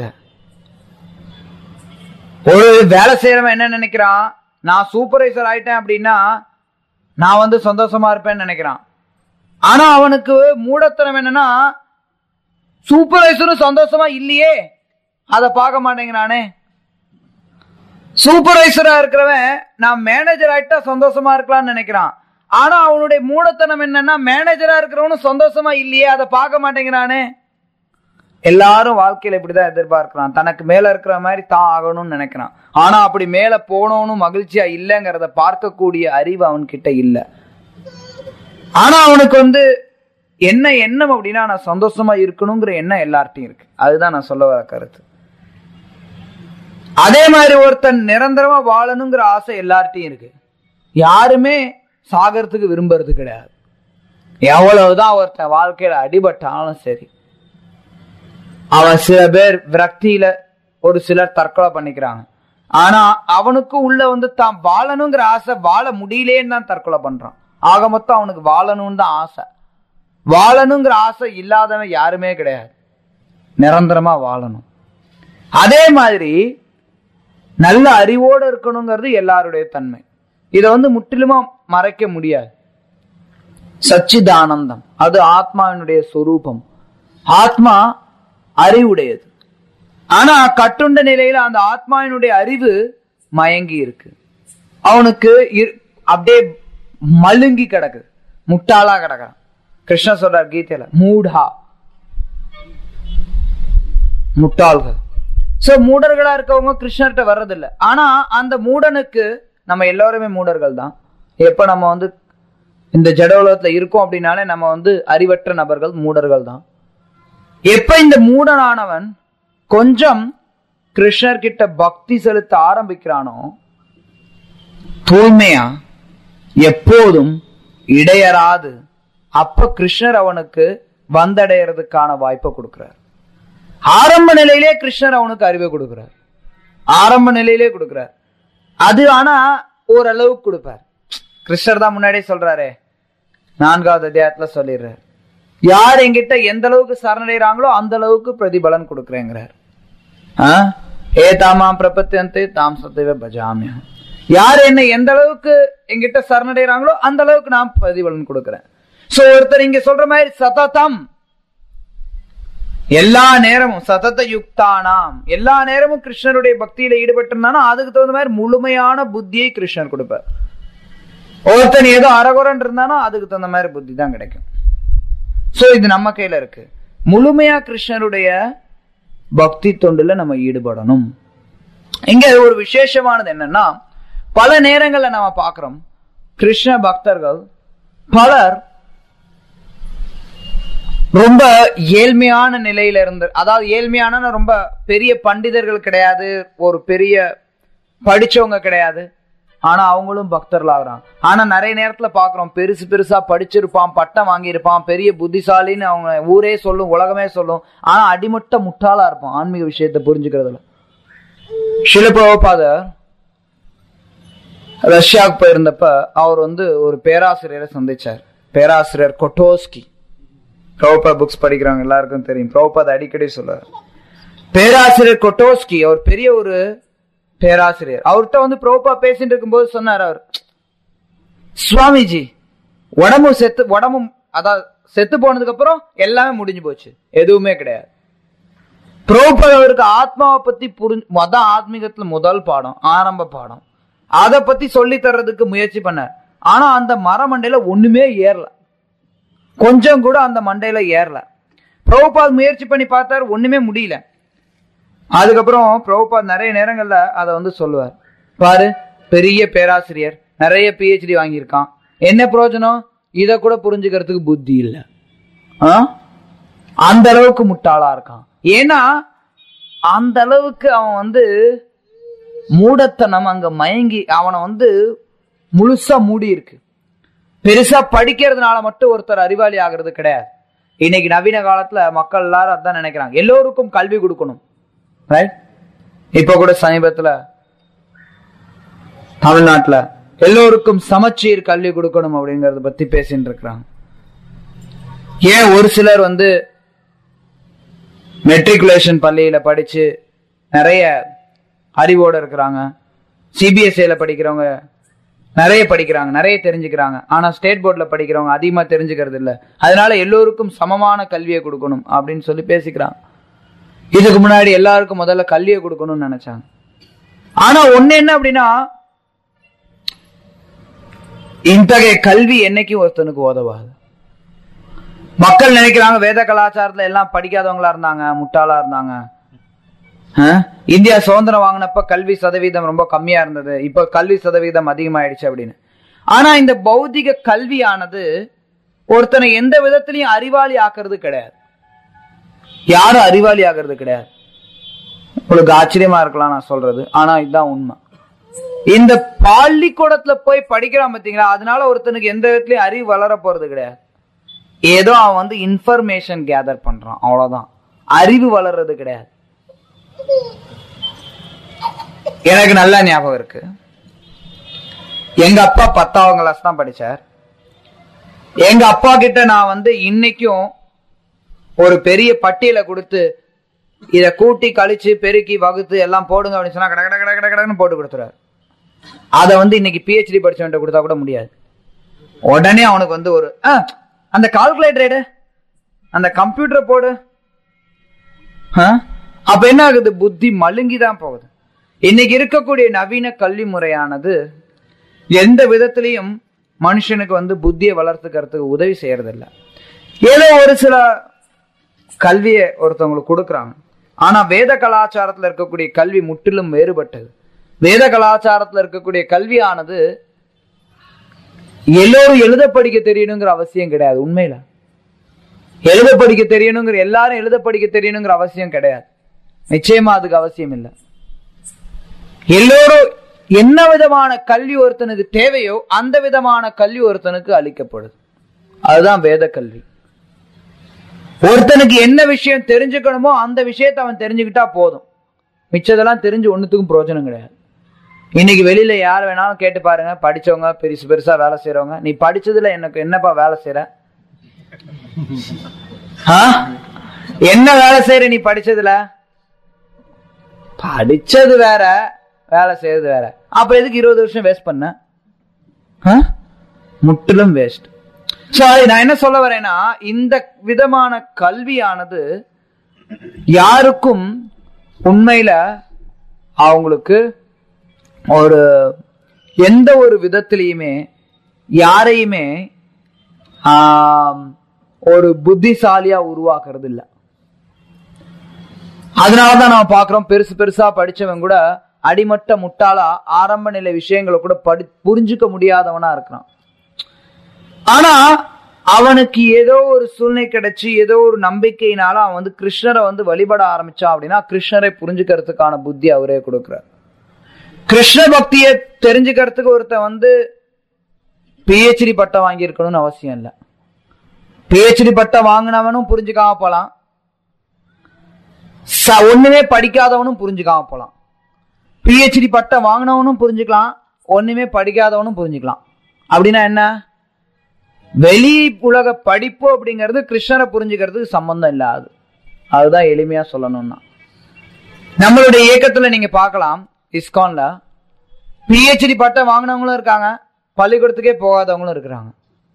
ஒரு வேலை செய்யறவன் என்ன நினைக்கிறான், நான் சூப்பர்வைசர் ஆயிட்டேன் அப்படின்னா நான் வந்து சந்தோஷமா இருப்பேன்னு நினைக்கிறான். ஆனா அவனுக்கு மூடத்தனம் என்னன்னா, சூப்பர்வைசரும் சந்தோஷமா இல்லையே அதை பார்க்க மாட்டேங்கிறானே. சூப்பர்வைசரா இருக்கிறவன் நான் மேனேஜர் ஆயிட்டா சந்தோஷமா இருக்கலாம்னு நினைக்கிறான். ஆனா அவனுடைய மூடத்தனம் என்னன்னா, மேனேஜரா இருக்கிறவனும் சந்தோஷமா இல்லையே அதை பார்க்க மாட்டேங்கிறானே. எல்லாரும் வாழ்க்கையில இப்படிதான் எதிர்பார்க்கிறான், தனக்கு மேல இருக்கிற மாதிரி தான் ஆகணும்னு நினைக்கிறான். ஆனா அப்படி மேல போனவனும் மகிழ்ச்சியா இல்லைங்கிறத பார்க்கக்கூடிய அறிவு அவன்கிட்ட இல்ல. ஆனா அவனுக்கு வந்து என்ன எண்ணம் அப்படின்னா, நான் சந்தோஷமா இருக்கணுங்கிற எண்ணம் எல்லார்ட்டையும் இருக்கு. அதுதான் நான் சொல்ல வர கருத்து. அதே மாதிரி ஒருத்தன் நிரந்தரமா வாழணுங்கிற ஆசை எல்லார்ட்டையும் இருக்கு. யாருமே சாகறதுக்கு விரும்புறது கிடையாது. எவ்வளவுதான் ஒருத்தன் வாழ்க்கையில அடிபட்டாலும் சரி, அவன் சில பேர் விரக்தியில ஒரு சிலர் தற்கொலை பண்ணிக்கிறாங்க. ஆனா அவனுக்கு உள்ள வந்து தான் வாழணுங்கிற ஆசை, வாழ முடியலேன்னு தான் தற்கொலை பண்றான். ஆக மொத்தம் அவனுக்கு வாழணும்னு தான் ஆசை. வாழணுங்கிற ஆசை இல்லாதவன் யாருமே கிடையாது, நிரந்தரமா வாழணும். அதே மாதிரி நல்ல அறிவோடு இருக்கணுங்கிறது எல்லாருடைய தன்மை. இதை வந்து முற்றிலுமா மறைக்க முடியாது. சச்சிதானந்தம் அது ஆத்மாவினுடைய சொரூபம். ஆத்மா அறிவுடையது. ஆனா கட்டுண்ட நிலையில அந்த ஆத்மாவினுடைய அறிவு மயங்கி இருக்கு. அவனுக்கு அப்படியே மழுங்கி கிடக்கு, முட்டாளா கிடக்குறான். கிருஷ்ணர் சொல்றார் கீதையில, மூடா, முட்டாள்கள். சோ மூடர்களா இருக்கவங்க கிருஷ்ணர்கிட்ட வர்றதில்லை. ஆனா அந்த மூடனுக்கு, நம்ம எல்லாருமே மூடர்கள் தான். எப்ப நம்ம வந்து இந்த ஜட உலகத்துல இருக்கோம் அப்படின்னாலே நம்ம வந்து அறிவற்ற நபர்கள், மூடர்கள் தான். எப்ப இந்த மூடனானவன் கொஞ்சம் கிருஷ்ணர் கிட்ட பக்தி செலுத்த ஆரம்பிக்கிறானோ, தூய்மையா எப்போதும் இடையறாது, அப்ப கிருஷ்ணர் அவனுக்கு வந்தடைறதுக்கான வாய்ப்பை கொடுக்கிறார். ஆரம்ப நிலையிலே கிருஷ்ணர் அவனுக்கு அறிவை கொடுக்கிறார், ஆரம்ப நிலையிலே கொடுக்கிறார். அது ஆனா ஓரளவுக்கு கொடுப்பார். கிருஷ்ணர் தான் முன்னாடியே சொல்றாரே, நான்காவது அத்தியாயத்துல சொல்லிடுறார், யார் என்கிட்ட எந்த அளவுக்கு சரணடைறாங்களோ அந்த அளவுக்கு பிரதிபலன் கொடுக்கிறேங்கிறார். ஏ தாமாம் பிரபத்தியந்தே தாம் சதைவ பஜாமியம். யார் என்ன எந்த அளவுக்கு என்கிட்ட சரணடைறாங்களோ அந்த அளவுக்கு நான் பிரதிபலன் கொடுக்கிறேன். சோ ஒருத்தர் இங்க சொல்ற மாதிரி சததம், எல்லா நேரமும் சதத யுக்தானாம், எல்லா நேரமும் கிருஷ்ணருடைய பக்தியில ஈடுபட்டு இருந்தானா அதுக்கு தகுந்த மாதிரி முழுமையான புத்தியை கிருஷ்ணர் கொடுப்பார். ஒருத்தன் ஏதோ அரகுரன் இருந்தானா அதுக்கு தகுந்த மாதிரி புத்தி தான் கிடைக்கும். சோ இது நம்ம கையில இருக்கு. முழுமையா கிருஷ்ணருடைய பக்தி தொண்டுல நம்ம ஈடுபடணும். இங்க ஒரு விசேஷமானது என்னன்னா, பல நேரங்கள்ல நம்ம பாக்குறோம் கிருஷ்ண பக்தர்கள் பலர் ரொம்ப ஏழ்மையான நிலையில இருந்து, அதாவது ஏழ்மையான ரொம்ப பெரிய பண்டிதர்கள் கிடையாது, ஒரு பெரிய படிச்சவங்க கிடையாது, ஆனா அவங்களும் பக்தர்கள் ஆகுறாங்க. ஆனா நிறைய நேரத்துல பாக்குறோம் பெருசு பெருசா படிச்சிருப்பான், பட்டம் வாங்கியிருப்பான், பெரிய புத்திசாலின்னு அவங்க ஊரே சொல்லும், உலகமே சொல்லும், ஆனா அடிமட்ட முட்டாளா இருப்பான் ஆன்மீக விஷயத்தை புரிஞ்சுக்கிறதுல. ஸ்ரீல பிரபுபாதர் ரஷ்யாவுக்கு போயிருந்தப்ப அவர் வந்து ஒரு பேராசிரியரை சந்திச்சார். பேராசிரியர் கொட்டோஸ்கி. பிரபுபா புக்ஸ் படிக்கிறவங்க எல்லாருக்கும் தெரியும், பிரபுபாத் அடிக்கடி சொல்றார். பேராசிரியர் கொட்டோஸ்கி அவர் பெரிய ஒரு பேராசிரியர். அவர்கிட்ட வந்து பிரபுபா பேசிட்டு இருக்கும்போது சொன்னார் அவர், சுவாமிஜி உடம்பு செத்து உடம்பு அதாவது செத்து போனதுக்கு அப்புறம் எல்லாமே முடிஞ்சு போச்சு, எதுவுமே கிடையாது. பிரபுபா அவருக்கு ஆத்மாவை பத்தி புரிஞ்சு, மொதல் ஆத்மீகத்துல முதல் பாடம், ஆரம்ப பாடம், அதை பத்தி சொல்லி தர்றதுக்கு முயற்சி பண்ணார். ஆனா அந்த மரமண்டையில ஒண்ணுமே ஏறல. கொஞ்சம் கூட அந்த மண்டையில ஏறல. பிரபுபாத் முயற்சி பண்ணி பார்த்தாரு, ஒண்ணுமே முடியல. அதுக்கப்புறம் பிரபுபாத் நிறைய நேரங்கள்ல அதை வந்து சொல்லுவார், பாரு பெரிய பேராசிரியர், நிறைய பிஹெச்டி வாங்கியிருக்கான், என்ன பிரயோஜனம், இத கூட புரிஞ்சுக்கிறதுக்கு புத்தி இல்லை, அந்த அளவுக்கு முட்டாளா இருக்கான். ஏன்னா அந்த அளவுக்கு அவன் வந்து மூடத்தனம் அங்க மயங்கி அவனை வந்து முழுசா மூடி இருக்கு. பெருசா படிக்கிறதுனால மட்டும் ஒருத்தர் அறிவாளி ஆகிறது கிடையாது. இன்னைக்கு நவீன காலத்துல மக்கள் எல்லாரும் அதான் நினைக்கிறாங்க, எல்லோருக்கும் கல்வி கொடுக்கணும். ரைட்? இப்ப கூட சமீபத்துல தமிழ்நாட்டுல எல்லோருக்கும் சமச்சீர் கல்வி கொடுக்கணும் அப்படிங்கறத பத்தி பேசிட்டு இருக்கிறாங்க. ஏன் ஒரு சிலர் வந்து மெட்ரிகுலேஷன் பள்ளியில படிச்சு நிறைய அறிவோட இருக்கிறாங்க, சிபிஎஸ்இல படிக்கிறவங்க நிறைய படிக்கிறாங்க, நிறைய தெரிஞ்சுக்கிறாங்க, ஆனா ஸ்டேட் போர்ட்ல படிக்கிறவங்க அதிகமா தெரிஞ்சுக்கிறது இல்ல, அதனால எல்லோருக்கும் சமமான கல்வியை கொடுக்கணும் அப்படின்னு சொல்லி பேசிக்கிறாங்க. இதுக்கு முன்னாடி எல்லாருக்கும் முதல்ல கல்வியை கொடுக்கணும்னு நினைச்சாங்க. ஆனா ஒண்ணு என்ன அப்படின்னா, இத்தகைய கல்வி என்னைக்கும் ஒருத்தனுக்கு உதவாது. மக்கள் நினைக்கிறாங்க வேத கலாச்சாரத்துல எல்லாம் படிக்காதவங்களா இருந்தாங்க, முட்டாளா இருந்தாங்க. இந்தியா சுதந்திரம் வாங்கினப்ப கல்வி சதவீதம் ரொம்ப கம்மியா இருந்தது, இப்ப கல்வி சதவீதம் அதிகமாயிடுச்சு அப்படின்னு. ஆனா இந்த பௌதிக கல்வியானது ஒருத்தனை எந்த விதத்திலையும் அறிவாளி ஆக்குறது கிடையாது. யாரும் அறிவாளி ஆகிறது கிடையாது. உங்களுக்கு ஆச்சரியமா இருக்கலாம் நான் சொல்றது, ஆனா இதுதான் உண்மை. இந்த பள்ளிக்கூடத்துல போய் படிக்கிறான் பாத்தீங்களா, அதனால ஒருத்தனுக்கு எந்த விதத்திலயும் அறிவு வளர போறது கிடையாது. ஏதோ அவன் வந்து இன்ஃபர்மேஷன் கேதர் பண்றான், அவ்வளவுதான். அறிவு வளர்றது கிடையாது. எனக்கு நல்லா ஞாபகம் இருக்கு, எங்க அப்பா பத்தாம் கிளாஸ் தான் படிச்சார். எங்க அப்பா கிட்ட நான் வந்து இன்னைக்கும் ஒரு பெரிய பட்டியலை கொடுத்து இத கூட்டி கழிச்சு பெருக்கி வகுத்து எல்லாம் போடுங்க அப்படின்னு சொன்னா கட கட கட கட கடன்னு போட்டு கொடுத்துறாரு. அதை வந்து இன்னைக்கு பிஹெச்டி படிச்சவன்ட்ட கொடுத்தா கூட முடியாது. உடனே அவனுக்கு வந்து ஒரு அந்த கால்குலேட்டர் எடு, அந்த கம்ப்யூட்டரை போடு. அப்ப என்ன ஆகுது, புத்தி மழுங்கிதான் போகுது. இன்னைக்கு இருக்கக்கூடிய நவீன கல்வி முறையானது எந்த விதத்திலையும் மனுஷனுக்கு வந்து புத்தியை வளர்த்துக்கிறதுக்கு உதவி செய்யறது இல்லை. ஏதோ ஒரு சில கல்வியை ஒருத்தவங்களுக்கு கொடுக்கறாங்க. ஆனா வேத கலாச்சாரத்துல இருக்கக்கூடிய கல்வி முற்றிலும் வேறுபட்டது. வேத கலாச்சாரத்துல இருக்கக்கூடிய கல்வியானது எல்லோரும் எழுத படிக்க தெரியணுங்கிற அவசியம் கிடையாது. உண்மையில எழுத படிக்க தெரியணுங்கிற எல்லாரும் எழுத படிக்க தெரியணுங்கிற அவசியம் கிடையாது. நிச்சயமா அதுக்கு அவசியம் இல்லை. எல்லோரும் என்ன விதமான கல்வி ஒருத்தனுக்கு தேவையோ அந்த விதமான கல்வி ஒருத்தனுக்கு அளிக்கப்படுது. அதுதான் வேத கல்வி. ஒருத்தனுக்கு என்ன விஷயம் தெரிஞ்சுக்கணுமோ அந்த விஷயத்தை அவன் தெரிஞ்சுக்கிட்டா போதும், மிச்சதெல்லாம் தெரிஞ்சு ஒண்ணுத்துக்கும் பிரயோஜனம் கிடையாது. இன்னைக்கு வெளியில யார் வேணாலும் கேட்டு பாருங்க, படிச்சவங்க பெருசு பெருசா வேலை செய்யறவங்க, நீ படிச்சதுல எனக்கு என்னப்பா வேலை செய்யற, என்ன வேலை செய்யற நீ படிச்சதுல, படிச்சது வேற வேலை செய்யறது வேற, அப்ப எதுக்கு இருபது வருஷம் வேஸ்ட் பண்ண, முற்றிலும் வேஸ்ட். நான் என்ன சொல்ல வரேன்னா, இந்த விதமான கல்வியானது யாருக்கும் உண்மையில அவங்களுக்கு ஒரு எந்த ஒரு விதத்திலையுமே யாரையுமே ஒரு புத்திசாலியா உருவாக்குறது இல்லை. அதனாலதான் நம்ம பாக்குறோம், பெருசு பெருசா படிச்சவன் கூட அடிமட்ட முட்டாளா ஆரம்ப நிலை விஷயங்களை கூட படி புரிஞ்சுக்க முடியாதவனா இருக்கிறான். ஆனா அவனுக்கு ஏதோ ஒரு சூழ்நிலை கிடைச்சு ஏதோ ஒரு நம்பிக்கையினால அவன் வந்து கிருஷ்ணரை வந்து வழிபட ஆரம்பிச்சான் அப்படின்னா கிருஷ்ணரை புரிஞ்சுக்கிறதுக்கான புத்தி அவரே கொடுக்கிறார். கிருஷ்ண பக்தியை தெரிஞ்சுக்கிறதுக்கு ஒருத்தன் வந்து பிஹெச்டி பட்டம் வாங்கி இருக்கணும்னு அவசியம் இல்லை. பிஹெச்டி பட்டம் வாங்கினவனும் புரிஞ்சுக்காம போலாம், ஒண்ணுமே படிக்காதவனும் புரிஞ்சுக்காம போலாம். பிஹெச்டி பட்டம் வாங்கினவனும் புரிஞ்சுக்கலாம், ஒண்ணுமே படிக்காதவனும் புரிஞ்சுக்கலாம். அப்படின்னா என்ன, வெளி உலக படிப்பு அப்படிங்கிறது கிருஷ்ணரை புரிஞ்சுக்கிறதுக்கு சம்பந்தம் இல்லாது. அதுதான் எளிமையா சொல்லணும்னா, நம்மளுடைய இயக்கத்துல நீங்க பார்க்கலாம், இஸ்கான்ல பிஹெச்டி பட்டம் வாங்கினவங்களும் இருக்காங்க, பள்ளிக்கூடத்துக்கே போகாதவங்களும் இருக்கிறாங்க.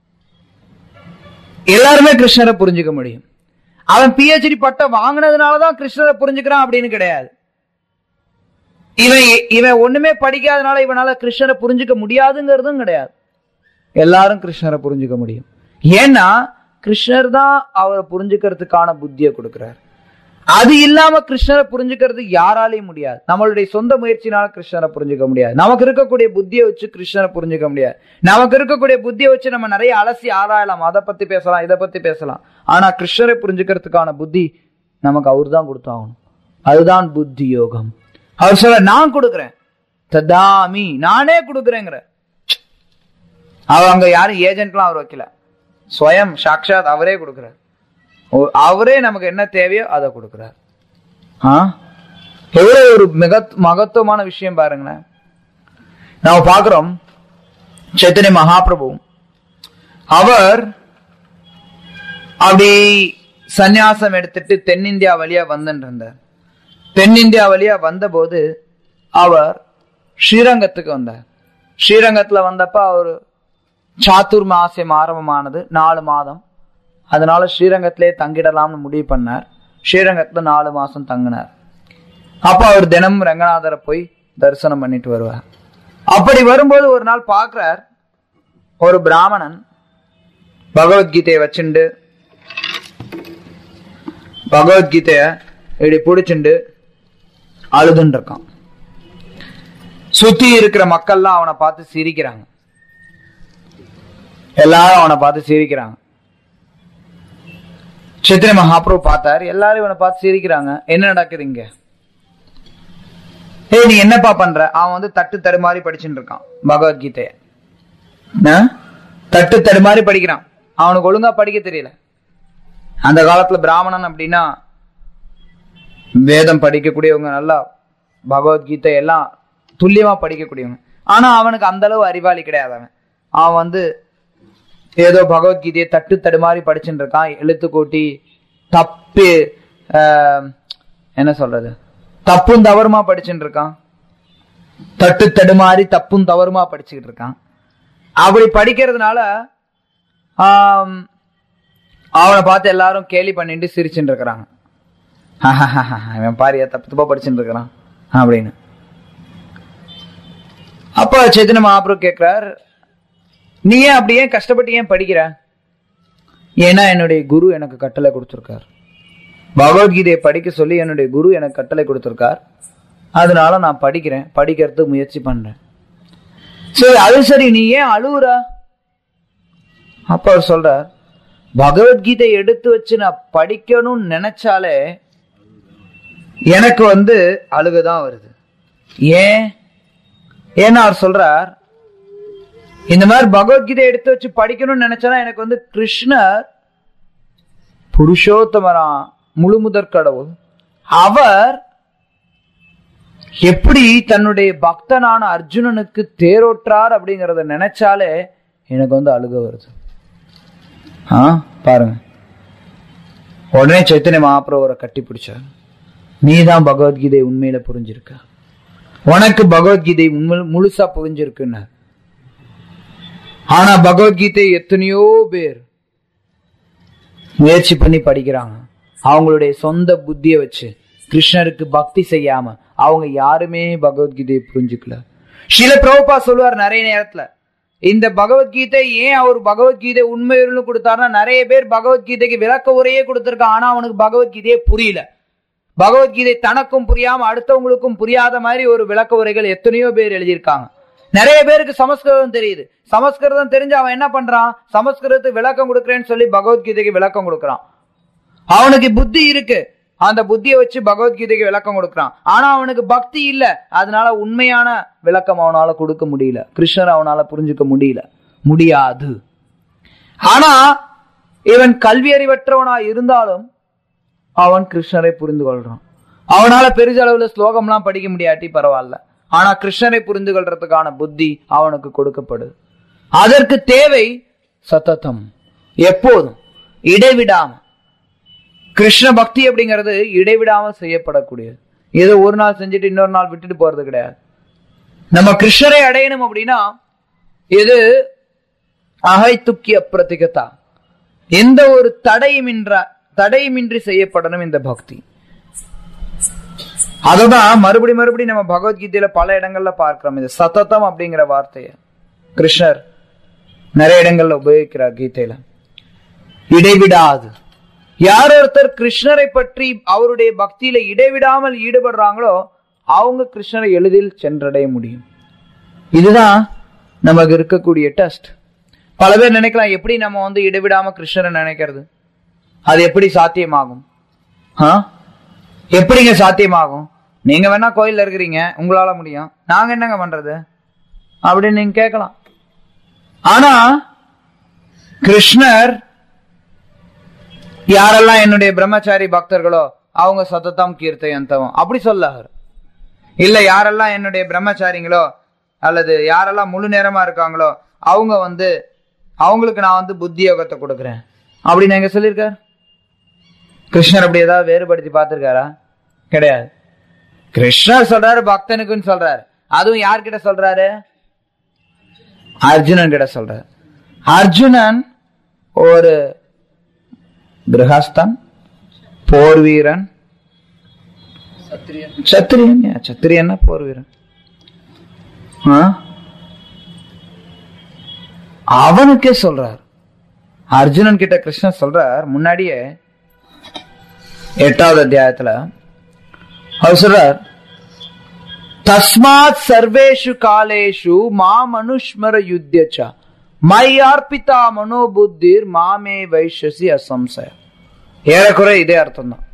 எல்லாருமே கிருஷ்ணரை புரிஞ்சுக்க முடியும். அவன் பிஹெச்டி பட்டம் வாங்கினதுனாலதான் கிருஷ்ணரை புரிஞ்சுக்கிறான் அப்படின்னு கிடையாது. இவன் இவன் ஒண்ணுமே படிக்காதனால இவனால கிருஷ்ணரை புரிஞ்சுக்க முடியாதுங்கிறதும் கிடையாது. எல்லாரும் கிருஷ்ணரை புரிஞ்சுக்க முடியும். ஏன்னா கிருஷ்ணர் தான் அவரை புரிஞ்சுக்கிறதுக்கான புத்தியை கொடுக்கிறார். அது இல்லாம கிருஷ்ணரை புரிஞ்சுக்கிறது யாராலையும் முடியாது. நம்மளுடைய சொந்த முயற்சினால கிருஷ்ணரை புரிஞ்சுக்க முடியாது. நமக்கு இருக்கக்கூடிய புத்தியை வச்சு கிருஷ்ணரை புரிஞ்சுக்க முடியாது. நமக்கு இருக்கக்கூடிய புத்தியை வச்சு நம்ம நிறைய அலசி ஆராயலாம், அதை பத்தி பேசலாம், இதை பத்தி பேசலாம். ஆனா கிருஷ்ணரை புரிஞ்சுக்கிறதுக்கான புத்தி நமக்கு அவர் தான் கொடுத்தாகணும். அதுதான் புத்தி யோகம். அவர் சொல்ல, நான் கொடுக்கிறேன், ததாமி, நானே கொடுக்குறேங்கிற. அவர் அங்க யாரும் ஏஜென்ட்லாம் அவர் வைக்கல, ஸ்வயம் சாக்ஷாத் அவரே கொடுக்கிறார். அவரே நமக்கு என்ன தேவையோ அதை கொடுக்கிறார். எவ்வளவு ஒரு மிக மகத்துவமான விஷயம் பாருங்களேன். நாம பாக்குறோம் சைத்தன்ய மகாபிரபு அவர் அப்படி சந்நியாசம் எடுத்துட்டு தென்னிந்தியா வழியா வந்துட்டு இருந்தார். தென்னிந்தியா வழியா வந்த போது அவர் ஸ்ரீரங்கத்துக்கு வந்தார். ஸ்ரீரங்கத்துல வந்தப்ப அவர் சாத்துர் மாசம் ஆரம்பமானது, நாலு மாதம். அதனால ஸ்ரீரங்கத்திலே தங்கிடலாம்னு முடிவு பண்ணார். ஸ்ரீரங்கத்துல நாலு மாசம் தங்கினார். அப்ப அவர் தினமும் ரங்கநாதரை போய் தரிசனம் பண்ணிட்டு வருவார். அப்படி வரும்போது ஒரு நாள் பாக்குறார், ஒரு பிராமணன் பகவத்கீதையை வச்சுண்டு பகவத்கீதைய இப்படி பிடிச்சுண்டு அழுதுன்னு இருக்கான். சுத்தி இருக்கிற மக்கள்லாம் அவனை பார்த்து சிரிக்கிறாங்க. எல்லாரும் அவனை பார்த்து சிரிக்கிறாங்க. சைத்தன்ய மகாபிரபு பார்த்தார், எல்லாரும் இவனை பார்த்து சிரிக்கிறாங்க. என்ன நடக்குது இங்க? ஏய், நீ என்னப்பா பண்ற? அவன் வந்து தட்டு தடுமாறி படிச்சுட்டு இருக்கான் பகவத்கீதைய. தட்டு தடுமாறி படிக்கிறான். அவனுக்கு ஒழுங்கா படிக்க தெரியல. அந்த காலத்துல பிராமணன் அப்படின்னா வேதம் படிக்கக்கூடியவங்க, நல்லா பகவத்கீதை எல்லாம் துல்லியமா படிக்கக்கூடியவங்க. ஆனா அவனுக்கு அந்த அளவு அறிவாளி கிடையாது. அவன் அவன் வந்து ஏதோ பகவத்கீதையை தட்டு தடுமாறி படிச்சுட்டு இருக்கான். எழுத்து கூட்டி தப்பு என்ன சொல்றது தப்பும் தவறுமா படிச்சுட்டு இருக்கான். தட்டு தடுமாறி தப்பும் தவறுமா படிச்சுக்கிட்டு இருக்கான். அப்படி படிக்கிறதுனால ஆஹ் அவனை பார்த்து எல்லாரும் கேலி பண்ணிட்டு சிரிச்சுட்டு இருக்கிறாங்க. அவன் பாரியா தப்பு தப்பா படிச்சுட்டு இருக்கிறான் அப்படின்னு. அப்ப சைத்தன்ய மகாபிரபு கேட்கிறார், நீ ஏன் அப்படி ஏன் கஷ்டப்பட்டு ஏன் படிக்கிற? ஏன்னா என்னுடைய குரு எனக்கு கட்டளை கொடுத்திருக்கார். பகவத்கீதையை படிக்க சொல்லி என்னுடைய குரு எனக்கு கட்டளை கொடுத்திருக்கார். அதனால நான் படிக்கிறேன், படிக்கிறதுக்கு முயற்சி பண்றேன். சரி, அது சரி, நீ ஏன் அழுவுற? அப்ப அவர் சொல்றார், பகவத்கீதை எடுத்து வச்சு நான் படிக்கணும்னு நினைச்சாலே எனக்கு வந்து அழுகுதான் வருது. ஏன்? ஏன்னா அவர் சொல்றார், இந்த மாதிரி பகவத்கீதை எடுத்து வச்சு படிக்கணும்னு நினைச்சா எனக்கு வந்து கிருஷ்ணர் புருஷோத்தமரா, முழு முதற் கடவுள், அவர் எப்படி தன்னுடைய பக்தனான அர்ஜுனனுக்கு தேரோற்றார் அப்படிங்கறத நினைச்சாலே எனக்கு வந்து அழுக வருது. ஆஹ் பாருங்க. உடனே சைத்தன்ய மகாபிரபுவை கட்டி பிடிச்சார். நீதான் பகவத்கீதை உண்மையில புரிஞ்சிருக்க, உனக்கு பகவத்கீதை முழுசா புரிஞ்சிருக்குன்னு. ஆனா பகவத்கீதை எத்தனையோ பேர் முயற்சி பண்ணி படிக்கிறாங்க. அவங்களுடைய சொந்த புத்தியை வச்சு கிருஷ்ணருக்கு பக்தி செய்யாம அவங்க யாருமே பகவத்கீதையை புரிஞ்சுக்கல. ஸ்ரீல பிரபுபா சொல்லுவார் நிறைய நேரத்துல, இந்த பகவத்கீதை ஏன் அவர் பகவத்கீதை உண்மையுள்ள கொடுத்தாருன்னா, நிறைய பேர் பகவத்கீதைக்கு விளக்க உரையே கொடுத்திருக்கான். ஆனா அவனுக்கு பகவத்கீதையே புரியல. பகவத்கீதை தனக்கும் புரியாம அடுத்தவங்களுக்கும் புரியாத மாதிரி ஒரு விளக்க உரைகள் எத்தனையோ பேர் எழுதியிருக்காங்க. நிறைய பேருக்கு சமஸ்கிருதம் தெரியுது. சமஸ்கிருதம் தெரிஞ்சு அவன் என்ன பண்றான்? சமஸ்கிருதத்துக்கு விளக்கம் கொடுக்கறேன்னு சொல்லி பகவத்கீதைக்கு விளக்கம் கொடுக்கறான். அவனுக்கு புத்தி இருக்கு, அந்த புத்தியை வச்சு பகவத்கீதைக்கு விளக்கம் கொடுக்கறான். ஆனா அவனுக்கு பக்தி இல்ல. அதனால உண்மையான விளக்கம் அவனால கொடுக்க முடியல. கிருஷ்ணர் அவனால புரிஞ்சுக்க முடியல, முடியாது. ஆனா இவன் கல்வி அறிவற்றவனா இருந்தாலும் அவன் கிருஷ்ணரை புரிந்து கொள்றான். அவனால பெருசளவுல ஸ்லோகம்லாம் படிக்க முடியாட்டி பரவாயில்ல. ஆனா கிருஷ்ணரை புரிந்து கொள்றதுக்கான புத்தி அவனுக்கு கொடுக்கப்படுது. அதற்கு தேவை சத்ததம், எப்போதும் இடைவிடாம. கிருஷ்ண பக்தி அப்படிங்கிறது இடைவிடாமல் செய்யப்படக்கூடியது. ஏதோ ஒரு நாள் செஞ்சுட்டு இன்னொரு நாள் விட்டுட்டு போறது கிடையாது. நம்ம கிருஷ்ணரை அடையணும் அப்படின்னா இது அகைத்துக்கிய பிரதிகதா, எந்த ஒரு தடையுமின்ற தடையுமின்றி செய்யப்படணும் இந்த பக்தி. அததான் மறுபடி மறுபடி நம்ம பகவத்கீதையில பல இடங்கள்ல பார்க்கிறோம். இந்த சத்ததம் அப்படிங்கிற வார்த்தைய கிருஷ்ணர் நிறைய இடங்கள்ல உபயோகிக்கிறார் கீதையில. இடைவிடாது. யார் ஒருத்தர் கிருஷ்ணரை பற்றி அவருடைய பக்தியில இடைவிடாமல் ஈடுபடுறாங்களோ அவங்க கிருஷ்ணரை எளிதில் சென்றடைய முடியும். இதுதான் நமக்கு இருக்கக்கூடிய டெஸ்ட். பல பேர் நினைக்கலாம், எப்படி நம்ம வந்து இடைவிடாம கிருஷ்ணரை நினைக்கிறது, அது எப்படி சாத்தியமாகும்? எப்படிங்க சாத்தியமாகும்? நீங்க வேணா கோயில்ல இருக்கிறீங்க, உங்களால முடியும், நாங்க என்னங்க பண்றது அப்படின்னு நீங்க கேட்கலாம். ஆனா கிருஷ்ணர் யாரெல்லாம் என்னுடைய பிரம்மச்சாரி பக்தர்களோ அவங்க சததம் கீர்த்தயந்தவம் அப்படி சொல்லாரு. இல்ல யாரெல்லாம் என்னுடைய பிரம்மச்சாரிங்களோ அல்லது யாரெல்லாம் முழு நேரமா இருக்காங்களோ அவங்க வந்து அவங்களுக்கு நான் வந்து புத்தி யோகத்தை கொடுக்கறேன் அப்படின்னு எங்க சொல்லியிருக்காரு? கிருஷ்ணர் அப்படி ஏதாவது வேறுபடுத்தி பார்த்திருக்காரா? கிடையாது. கிருஷ்ணர் சொல்றாரு பக்தனுக்குன்னு சொல்றாரு. அதுவும் யார்கிட்ட சொல்றாரு? அர்ஜுனன் கிட்ட சொல்றாரு. அர்ஜுனன் ஒரு கிரகஸ்தன், போர் வீரன், சத்திரியன். சத்திரியன்னா போர் வீரன். அவனுக்கே சொல்றார். அர்ஜுனன் கிட்ட கிருஷ்ணன் சொல்றார். முன்னாடியே எட்டாவது அத்தியாயத்துல அவர் சொல்றார், தஸ்மாத் சர்வேஷு காலேஷு மாம் அனுஸ்மர யுத்யச்ச மையார்பிதா மனோபுத்திர் மாமே வைஷசி அசம்சய. ஏறக்குறை இதே அர்த்தம் தான்.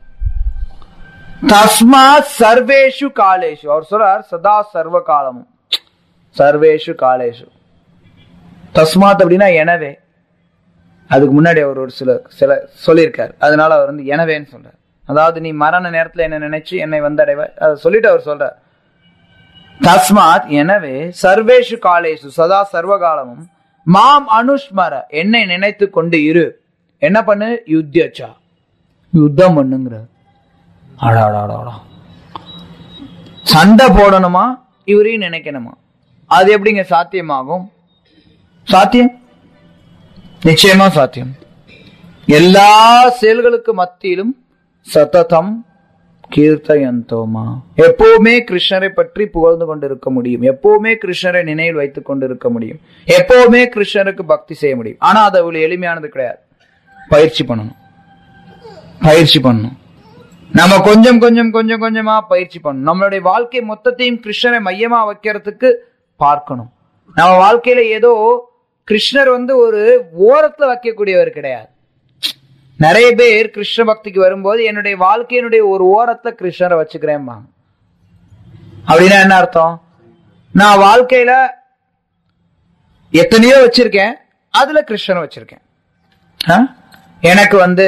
தஸ்மாத் சர்வேஷு காலேஷு அவர் சொல்றார் சதா சர்வ காலமும். சர்வேஷு காலேஷு தஸ்மாத் அப்படின்னா எனவே. அதுக்கு முன்னாடி அவர் ஒரு சில சில சொல்லியிருக்காரு, அதனால அவர் வந்து எனவேன்னு சொல்றார். அதாவது நீ மரண நேரத்துல என்ன நினைச்சு என்னை வந்தடைவாய் அதை சொல்லிட்டு அவர் சொல்றார். தஸ்மாத் எனவே, சர்வேஷு காலேஷு சதா சர்வகாலமும் மாம் அனுஸ்மர என்னை நினைத்து கொண்டு இரு. என்ன பண்ணு? யுத்யச்சா யுத்தம் பண்ணுங்கிற. அடாடாடா, சண்டை போடணுமா இவரையும் நினைக்கணுமா? அது எப்படிங்க சாத்தியமாகும்? சாத்தியம், நிச்சயமா சாத்தியம். எல்லா செயல்களுக்கு மத்தியிலும் சததம் கீர்த்தயந்தோமா, எப்பவுமே கிருஷ்ணரை பற்றி புகழ்ந்து கொண்டிருக்க முடியும், எப்பவுமே கிருஷ்ணரை நினைவில் வைத்துக் கொண்டிருக்க முடியும், எப்பவுமே கிருஷ்ணருக்கு பக்தி செய்ய முடியும். ஆனா அது அவ்வளவு எளிமையானது கிடையாது. பயிற்சி பண்ணணும், பயிற்சி பண்ணணும். நம்ம கொஞ்சம் கொஞ்சம் கொஞ்சம் கொஞ்சமா பயிற்சி பண்ணணும். நம்மளுடைய வாழ்க்கை மொத்தத்தையும் கிருஷ்ணரை மையமா வைக்கிறதுக்கு பார்க்கணும். நம்ம வாழ்க்கையில ஏதோ கிருஷ்ணர் வந்து ஒரு ஓரத்துல வைக்கக்கூடியவர் கிடையாது. நிறைய பேர் கிருஷ்ண பக்திக்கு வரும்போது என்னுடைய வாழ்க்கையினுடைய ஒரு ஓரத்துல கிருஷ்ணரை வச்சுக்கிறேன். அப்படின்னா என்ன அர்த்தம்? நான் வாழ்க்கையில எத்தனையோ வச்சிருக்கேன், அதுல கிருஷ்ணரை வச்சிருக்கேன். எனக்கு வந்து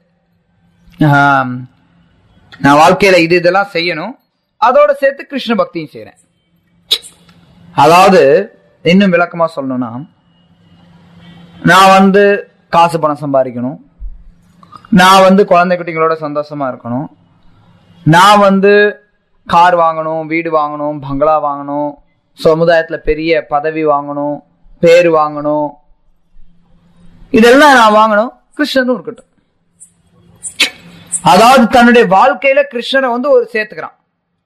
நான் வாழ்க்கையில இது இதெல்லாம் செய்யணும், அதோட சேர்த்து கிருஷ்ண பக்தியும் செய்யறேன். அதாவது இன்னும் விளக்கமா சொல்லணும்னா, நான் வந்து காசு பணம் சம்பாதிக்கணும், நான் வந்து குழந்தை குட்டிங்களோட சந்தோஷமா இருக்கணும், நான் வந்து கார் வாங்கணும், வீடு வாங்கணும், பங்களா வாங்கணும், சமுதாயத்துல பெரிய பதவி வாங்கணும், பேரு வாங்கணும், இதெல்லாம் நான் வாங்கணும். கிருஷ்ணனும் இருக்கட்டும். அதாவது தன்னுடைய வாழ்க்கையில கிருஷ்ணரை வந்து ஒரு சேர்த்துக்கிறான்.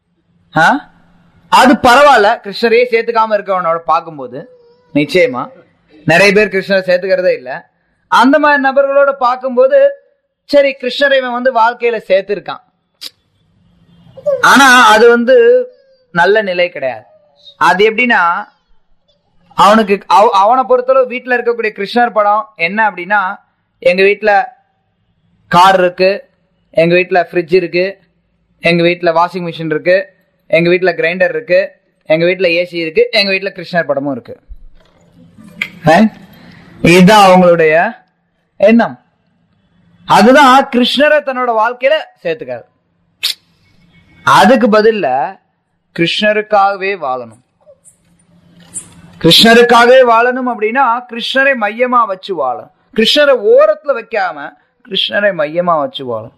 அது பரவாயில்ல. கிருஷ்ணரையே சேர்த்துக்காம இருக்கவனோட பார்க்கும்போது நிச்சயமா நிறைய பேர் கிருஷ்ணரை சேர்த்துக்கிறதே இல்லை. அந்த மாதிரி நபர்களோட பார்க்கும்போது சரி, கிருஷ்ணரை வந்து வாழ்க்கையில சேர்த்திருக்கான். ஆனா அது வந்து நல்ல நிலை கிடையாது. அது எப்படின்னா, அவனுக்கு அவனை பொறுத்தளவு வீட்டுல இருக்கக்கூடிய கிருஷ்ணர் படம் என்ன அப்படின்னா, எங்க வீட்டுல கார் இருக்கு, எங்க வீட்டுல ஃப்ரிட்ஜ் இருக்கு, எங்க வீட்டுல வாஷிங் மிஷின் இருக்கு, எங்க வீட்டுல கிரைண்டர் இருக்கு, எங்க வீட்டுல ஏசி இருக்கு, எங்க வீட்டுல கிருஷ்ணர் படமும் இருக்கு. இதுதான் அவங்களுடைய எண்ணம். அதுதான் கிருஷ்ணரை தன்னோட வாழ்க்கையில சேர்த்துக்காது. அதுக்கு பதில்ல கிருஷ்ணருக்காகவே வாழணும். கிருஷ்ணருக்காகவே வாழணும் அப்படின்னா கிருஷ்ணரை மையமா வச்சு வாழணும். கிருஷ்ணரை ஓரத்துல வைக்காம கிருஷ்ணரை மையமா வச்சு வாழணும்.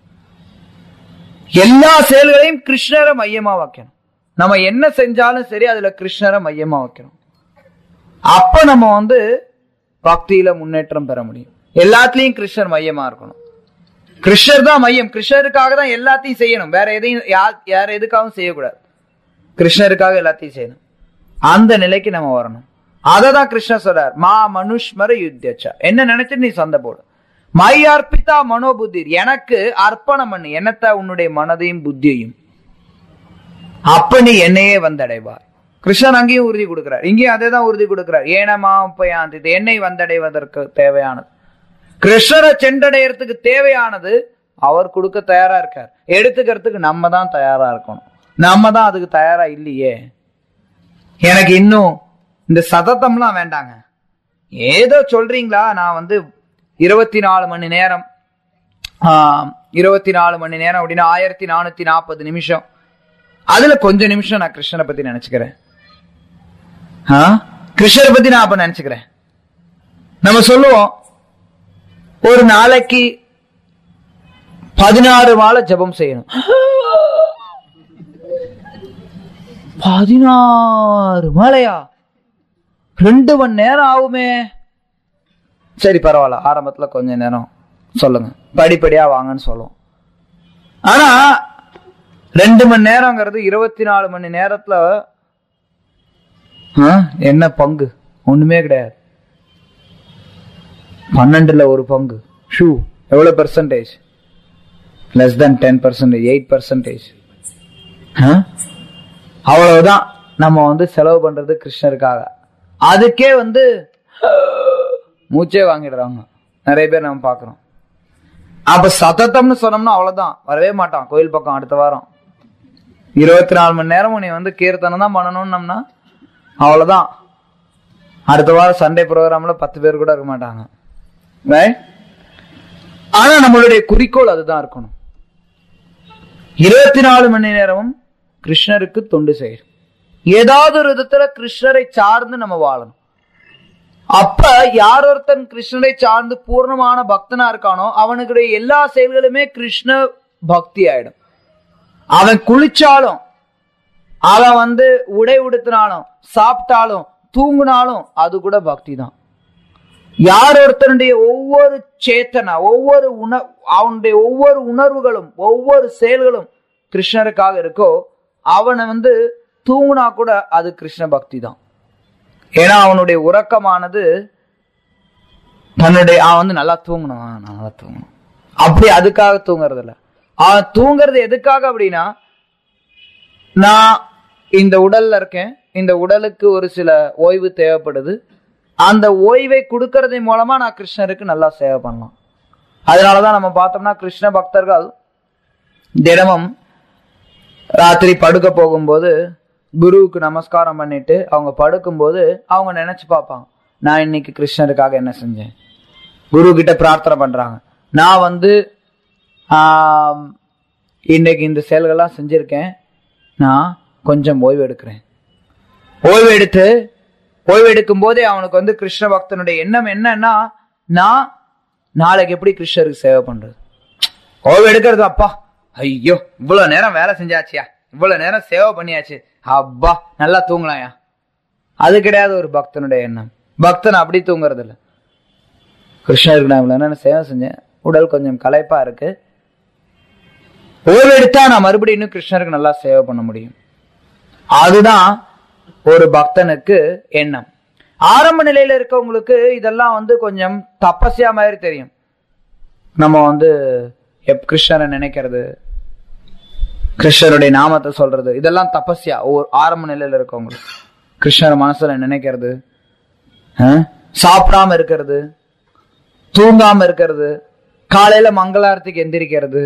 எல்லா செயல்களையும் கிருஷ்ணரை மையமா வைக்கணும். நம்ம என்ன செஞ்சாலும் சரி அதுல கிருஷ்ணரை மையமா வைக்கணும். அப்ப நம்ம வந்து பக்தியில முன்னேற்றம் பெற முடியும். எல்லாத்துலயும் கிருஷ்ணர் மையமா இருக்கணும். கிருஷ்ணர் தான் மையம். கிருஷ்ணருக்காக தான் எல்லாத்தையும் செய்யணும். வேற எதையும் யார எதுக்காகவும் செய்யக்கூடாது. கிருஷ்ணருக்காக எல்லாத்தையும் செய்யணும். அந்த நிலைக்கு நம்ம வரணும். அததான் கிருஷ்ணர் சொல்றார், மா மனுஷ்மர யுத்யச்ச. என்ன நினைச்சு நீ சண்டை போடு. மை அர்ப்பிதா மனோபுத்தி, எனக்கு அர்ப்பணம் பண்ணு என்னத்த உன்னுடைய மனதையும் புத்தியையும், அப்ப நீ என்னையே வந்தடைவார். கிருஷ்ணன் அங்கேயும் உறுதி கொடுக்கிறார், இங்கேயும் அதே தான் உறுதி கொடுக்கிறார். ஏனமா உப்பயாந்தி, என்னை வந்தடைவதற்கு தேவையானது, கிருஷ்ணரை சென்றடையறதுக்கு தேவையானது அவர் கொடுக்க தயாரா இருக்கார். எடுத்துக்கிறதுக்கு நம்ம தான் தயாரா இருக்கணும். நம்ம தான் அதுக்கு தயாரா இல்லையே. எனக்கு இன்னும் இந்த சதத்தம்லாம் வேண்டாங்க. ஏதோ சொல்றீங்களா, நான் வந்து இருபத்தி நாலு மணி நேரம் ஆஹ் இருபத்தி நாலு மணி நேரம் அப்படின்னா ஆயிரத்தி நானூத்தி நாற்பது நிமிஷம், அதுல கொஞ்ச நிமிஷம் நான் கிருஷ்ணரை பத்தி நினைச்சுக்கிறேன். கிருஷ்ணரை பத்தி நான் அப்ப நினைச்சுக்கிறேன். நம்ம சொல்லுவோம் ஒரு நாளைக்கு பதினாறு மாலை ஜபம் செய்யணும். பதினாறு மாலையா? ரெண்டு மணி நேரம் ஆகுமே. சரி பரவாயில்ல, ஆரம்பத்துல கொஞ்ச நேரம் சொல்லுங்க, படிப்படியா வாங்கன்னு சொல்லுவோம். ஆனா ரெண்டு மணி நேரங்கிறது இருபத்தி நாலு மணி நேரத்துல என்ன பங்கு? ஒண்ணுமே கிடையாது. பன்னெண்டுல ஒரு பங்கு. ஷூ எவ்வளவு percentage? Less than ten percentage, eight percentage. அவ்வளவுதான் நம்ம வந்து செலவு பண்றது கிருஷ்ணருக்காக. அதுக்கே வந்து மூச்சே வாங்கிடுறாங்க நிறைய பேர் நம்ம பாக்குறோம். அப்ப சதத்தம்னு சொன்னோம்னா அவ்வளவுதான், வரவே மாட்டான் கோயில் பக்கம். அடுத்த வாரம் இருபத்தி நாலு மணி நேரம் நீ வந்து கீர்த்தனம் தான் பண்ணணும்னோம்னா அவ்வளவுதான். அடுத்த வாரம் சண்டே ப்ரோக்ராம்ல பத்து பேர் கூட இருக்க மாட்டாங்க. ஆனா நம்மளுடைய குறிக்கோள் அதுதான் இருக்கணும். இருபத்தி நாலு மணி நேரமும் கிருஷ்ணருக்கு தொண்டு செய்யும். ஏதாவது ஒரு விதத்துல கிருஷ்ணரை சார்ந்து நம்ம வாழணும். அப்ப யார் ஒருத்தன் கிருஷ்ணரை சார்ந்து பூர்ணமான பக்தனா இருக்கானோ அவனுடைய எல்லா செயல்களுமே கிருஷ்ண பக்தி ஆயிடும். அவன் குளிச்சாலும், அவன் வந்து உடை உடுத்தினாலும், சாப்பிட்டாலும், தூங்கினாலும் அது கூட பக்தி தான். யார் ஒருத்தனுடைய ஒவ்வொரு சேத்தனா, ஒவ்வொரு உண அவனுடைய ஒவ்வொரு உணர்வுகளும் ஒவ்வொரு செயல்களும் கிருஷ்ணருக்காக இருக்கோ அவனை வந்து தூங்கினா கூட அது கிருஷ்ண பக்தி தான். ஏன்னா அவனுடைய உறக்கமானது தன்னுடைய அவன் வந்து நல்லா தூங்கணும், நல்லா தூங்கணும் அப்படி அதுக்காக தூங்குறது இல்ல. அவன் தூங்குறது எதுக்காக அப்படின்னா, நான் இந்த உடல்ல இருக்கேன், இந்த உடலுக்கு ஒரு சில ஓய்வு தேவைப்படுது, அந்த ஓய்வை கொடுக்கறது மூலமா நான் கிருஷ்ணருக்கு நல்லா சேவை பண்ணலாம். அதனாலதான் நம்ம பார்த்தோம்னா கிருஷ்ண பக்தர்கள் தினமும் ராத்திரி படுக்க போகும்போது குருவுக்கு நமஸ்காரம் பண்ணிட்டு அவங்க படுக்கும்போது அவங்க நினைச்சு பார்ப்பாங்க, நான் இன்னைக்கு கிருஷ்ணருக்காக என்ன செஞ்சேன். குரு கிட்ட பிரார்த்தனை பண்றாங்க, நான் வந்து ஆஹ் இன்னைக்கு இந்த செயல்கள்லாம் செஞ்சிருக்கேன், நான் கொஞ்சம் ஓய்வு எடுக்கிறேன். ஓய்வு எடுத்து ஓய்வு எடுக்கும் போதே அவனுக்கு வந்து கிருஷ்ண பக்தனுடைய எண்ணம் என்னன்னா, நான் நாளைக்கு எப்படி கிருஷ்ணருக்கு சேவை பண்றது. ஓய்வு எடுக்கிறது, அப்பா ஐயோ இவ்வளவு நேரம் வேலை செஞ்சாச்சியா, இவ்வளவு நேரம் சேவை பண்ணியாச்சு, அப்பா நல்லா தூங்கலாயா, அது கிடையாது ஒரு பக்தனுடைய எண்ணம். பக்தன் அப்படி தூங்குறது இல்லை. கிருஷ்ணருக்கு நான் இவ்வளவு நேரம் சேவை செஞ்சேன், உடல் கொஞ்சம் களைப்பா இருக்கு, ஓய்வு எடுத்தா நான் மறுபடியும் இன்னும் கிருஷ்ணருக்கு நல்லா சேவை பண்ண முடியும். அதுதான் ஒரு பக்தனுக்கு எண்ணம். ஆரம்ப நிலையில இருக்கவங்களுக்கு இதெல்லாம் வந்து கொஞ்சம் தபஸ்யா மாதிரி தெரியும். நம்ம வந்து எப் கிருஷ்ணரை நினைக்கிறது, கிருஷ்ணருடைய நாமத்தை சொல்றது, இதெல்லாம் தபஸ்யா. ஒரு ஆரம்ப நிலையில இருக்கவங்களுக்கு கிருஷ்ணர் மனசுல நினைக்கிறது, சாப்பிடாம இருக்கிறது, தூங்காம இருக்கிறது, காலையில மங்களாரத்துக்கு எந்திரிக்கிறது,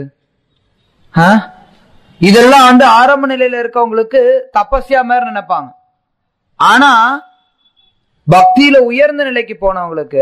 இதெல்லாம் வந்து ஆரம்ப நிலையில இருக்கவங்களுக்கு தபஸ்யா மாதிரி நினைப்பாங்க. ஆனா பக்தியில உயர்ந்த நிலைக்கு போனவங்களுக்கு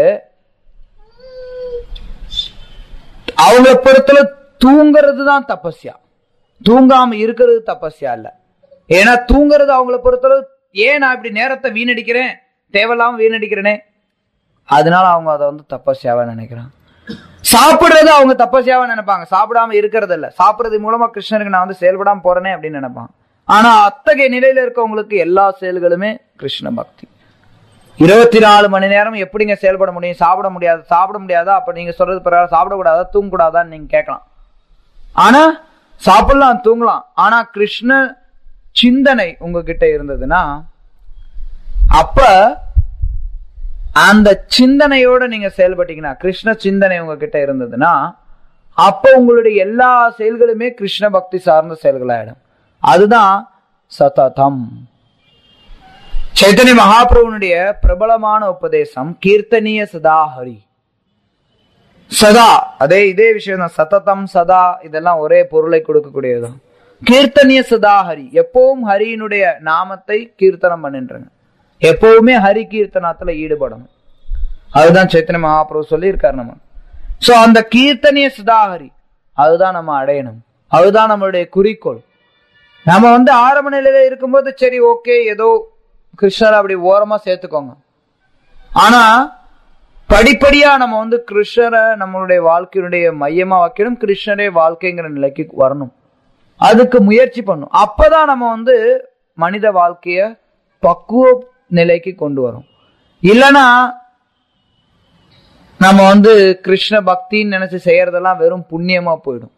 அவங்கள பொறுத்தல தூங்குறது தான் தபஸ்யா, தூங்காம இருக்கிறது தபஸ்யா இல்ல. ஏன்னா தூங்குறது அவங்கள பொறுத்தளவு, ஏன் நான் இப்படி நேரத்தை வீணடிக்கிறேன், தேவையில்லாம வீணடிக்கிறேனே, அதனால அவங்க அதை வந்து தபஸ்யாவா நினைக்கிறாங்க. சாப்பிடுறது அவங்க தபஸ்யாவா நினைப்பாங்க, சாப்பிடாம இருக்கிறது இல்ல, சாப்பிடுறது மூலமா கிருஷ்ணருக்கு நான் வந்து செயல்படாம போறேனே அப்படின்னு நினைப்பாங்க. ஆனா அத்தகைய நிலையில இருக்கவங்களுக்கு எல்லா செயல்களுமே கிருஷ்ண பக்தி. இருபத்தி நாலு மணி நேரம் எப்படிங்க செயல்பட முடியும்? சாப்பிட முடியாது. சாப்பிட முடியாதா? அப்ப நீங்க சொல்றது பிரகாரம் சாப்பிடக்கூடாதா, தூங்கக்கூடாதான்னு நீங்க கேட்கலாம். ஆனா சாப்பிடலாம், தூங்கலாம். ஆனா கிருஷ்ண சிந்தனை உங்ககிட்ட இருந்ததுன்னா அப்ப அந்த சிந்தனையோட நீங்க செயல்பட்டீங்கன்னா, கிருஷ்ண சிந்தனை உங்ககிட்ட இருந்ததுன்னா, அப்ப உங்களுடைய எல்லா செயல்களுமே கிருஷ்ண பக்தி சார்ந்த செயல்களாயிடும். அதுதான் சததம். சைத்தன்ய மகாபிரபுனுடைய பிரபலமான உபதேசம் கீர்த்தனிய சதா ஹரி. சதா அதே இதே விஷயம் தான். சததம் சதா இதெல்லாம் ஒரே பொருளை கொடுக்கக்கூடியதுதான். கீர்த்தனிய சதா ஹரி, எப்பவும் ஹரியினுடைய நாமத்தை கீர்த்தனம் பண்ணின்றாங்க. எப்பவுமே ஹரி கீர்த்தனத்துல ஈடுபடணும். அதுதான் சைத்தன்ய மகாபிரபு சொல்லி இருக்காரு நம்ம. சோ அந்த கீர்த்தனிய சதா ஹரி அதுதான் நம்ம அடையணும். அதுதான் நம்மளுடைய குறிக்கோள். நம்ம வந்து ஆரம்ப நிலையில இருக்கும்போது சரி ஓகே ஏதோ கிருஷ்ணர் அப்படி ஓரமா சேர்த்துக்கோங்க. ஆனா படிப்படியா நம்ம வந்து கிருஷ்ணரை நம்மளுடைய வாழ்க்கையினுடைய மையமா வைக்கணும். கிருஷ்ணரே வாழ்க்கைங்கிற நிலைக்கு வரணும். அதுக்கு முயற்சி பண்ணும். அப்பதான் நம்ம வந்து மனித வாழ்க்கைய பக்குவ நிலைக்கு கொண்டு வரும். இல்லைன்னா நம்ம வந்து கிருஷ்ண பக்தின்னு நினைச்சு செய்யறதெல்லாம் வெறும் புண்ணியமா போயிடும்.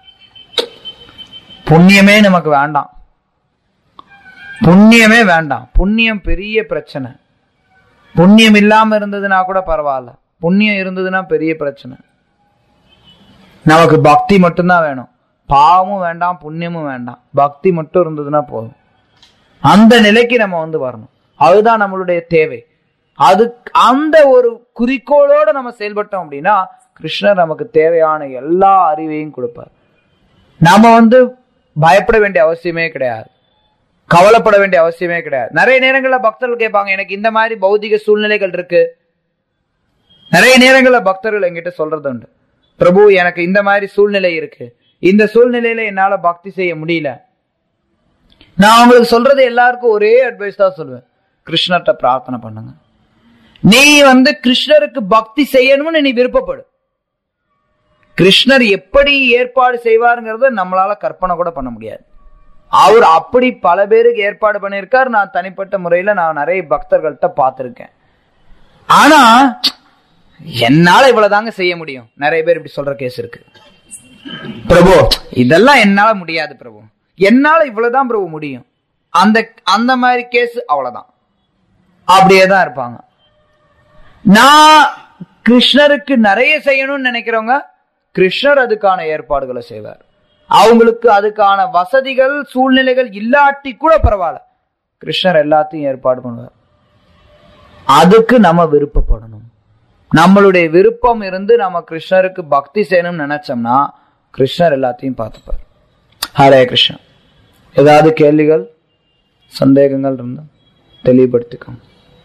புண்ணியமே நமக்கு வேண்டாம். புண்ணியமே வேண்டாம். புண்ணியம் பெரிய பிரச்சனை. புண்ணியம் இல்லாம இருந்ததுன்னா கூட பரவாயில்ல, புண்ணியம் இருந்ததுன்னா பெரிய பிரச்சனை. நமக்கு பக்தி மட்டும்தான் வேணும். பாவமும் வேண்டாம், புண்ணியமும் வேண்டாம். பக்தி மட்டும் இருந்ததுன்னா போதும். அந்த நிலைக்கு நம்ம வந்து வரணும். அதுதான் நம்மளுடைய தேவை. அது அந்த ஒரு குறிக்கோளோட நம்ம செயல்பட்டோம் அப்படின்னா கிருஷ்ணர் நமக்கு தேவையான எல்லா அறிவையும் கொடுப்பார். நாம வந்து பயப்பட வேண்டிய அவசியமே கிடையாது, கவலைப்பட வேண்டிய அவசியமே கிடையாது. நிறைய நேரங்கள்ல பக்தர்கள் கேட்பாங்க, எனக்கு இந்த மாதிரி பௌதிக சூழ்நிலைகள் இருக்கு. நிறைய நேரங்கள்ல பக்தர்கள் என்கிட்ட சொல்றது உண்டு, பிரபு எனக்கு இந்த மாதிரி சூழ்நிலை இருக்கு, இந்த சூழ்நிலையில என்னால பக்தி செய்ய முடியல. நான் அவங்களுக்கு சொல்றது எல்லாருக்கும் ஒரே அட்வைஸ் தான் சொல்லுவேன், கிருஷ்ணர்கிட்ட பிரார்த்தனை பண்ணுங்க. நீ வந்து கிருஷ்ணருக்கு பக்தி செய்யணும்னு நீ விருப்பப்படு. கிருஷ்ணர் எப்படி ஏற்பாடு செய்வாருங்கிறத நம்மளால கற்பனை கூட பண்ண முடியாது. அவர் அப்படி பல பேருக்கு ஏற்பாடு பண்ணியிருக்கார். நான் தனிப்பட்ட முறையில நான் நிறைய பக்தர்கள்ட்ட பார்த்திருக்கேன். ஆனா என்னால இவ்வளவுதாங்க செய்ய முடியும். நிறைய பேர் இப்படி சொல்ற கேஸ் இருக்கு. பிரபு இதெல்லாம் என்னால முடியாது பிரபு, என்னால இவ்வளவுதான் பிரபு முடியும். அந்த அந்த மாதிரி கேஸ் அவ்வளவுதான், அப்படியேதான் இருப்பாங்க. நான் கிருஷ்ணருக்கு நிறைய செய்யணும்னு நினைக்கிறவங்க கிருஷ்ணர் அதுக்கான ஏற்பாடுகளை செய்வார். அவங்களுக்கு அதுக்கான வசதிகள் சூழ்நிலைகள் இல்லாட்டி கூட பரவாயில்ல, கிருஷ்ணர் எல்லாத்தையும் ஏற்பாடு பண்ணுவார். அதுக்கு நம்ம விருப்பப்படணும். நம்மளுடைய விருப்பம் இருந்து நம்ம கிருஷ்ணருக்கு பக்தி செய்யணும்னு நினைச்சோம்னா கிருஷ்ணர் எல்லாத்தையும் பார்த்துப்பார். ஹரே கிருஷ்ணா. ஏதாவது கேள்விகள் சந்தேகங்கள் இருந்தா தெளிவுபடுத்திக்கோங்க.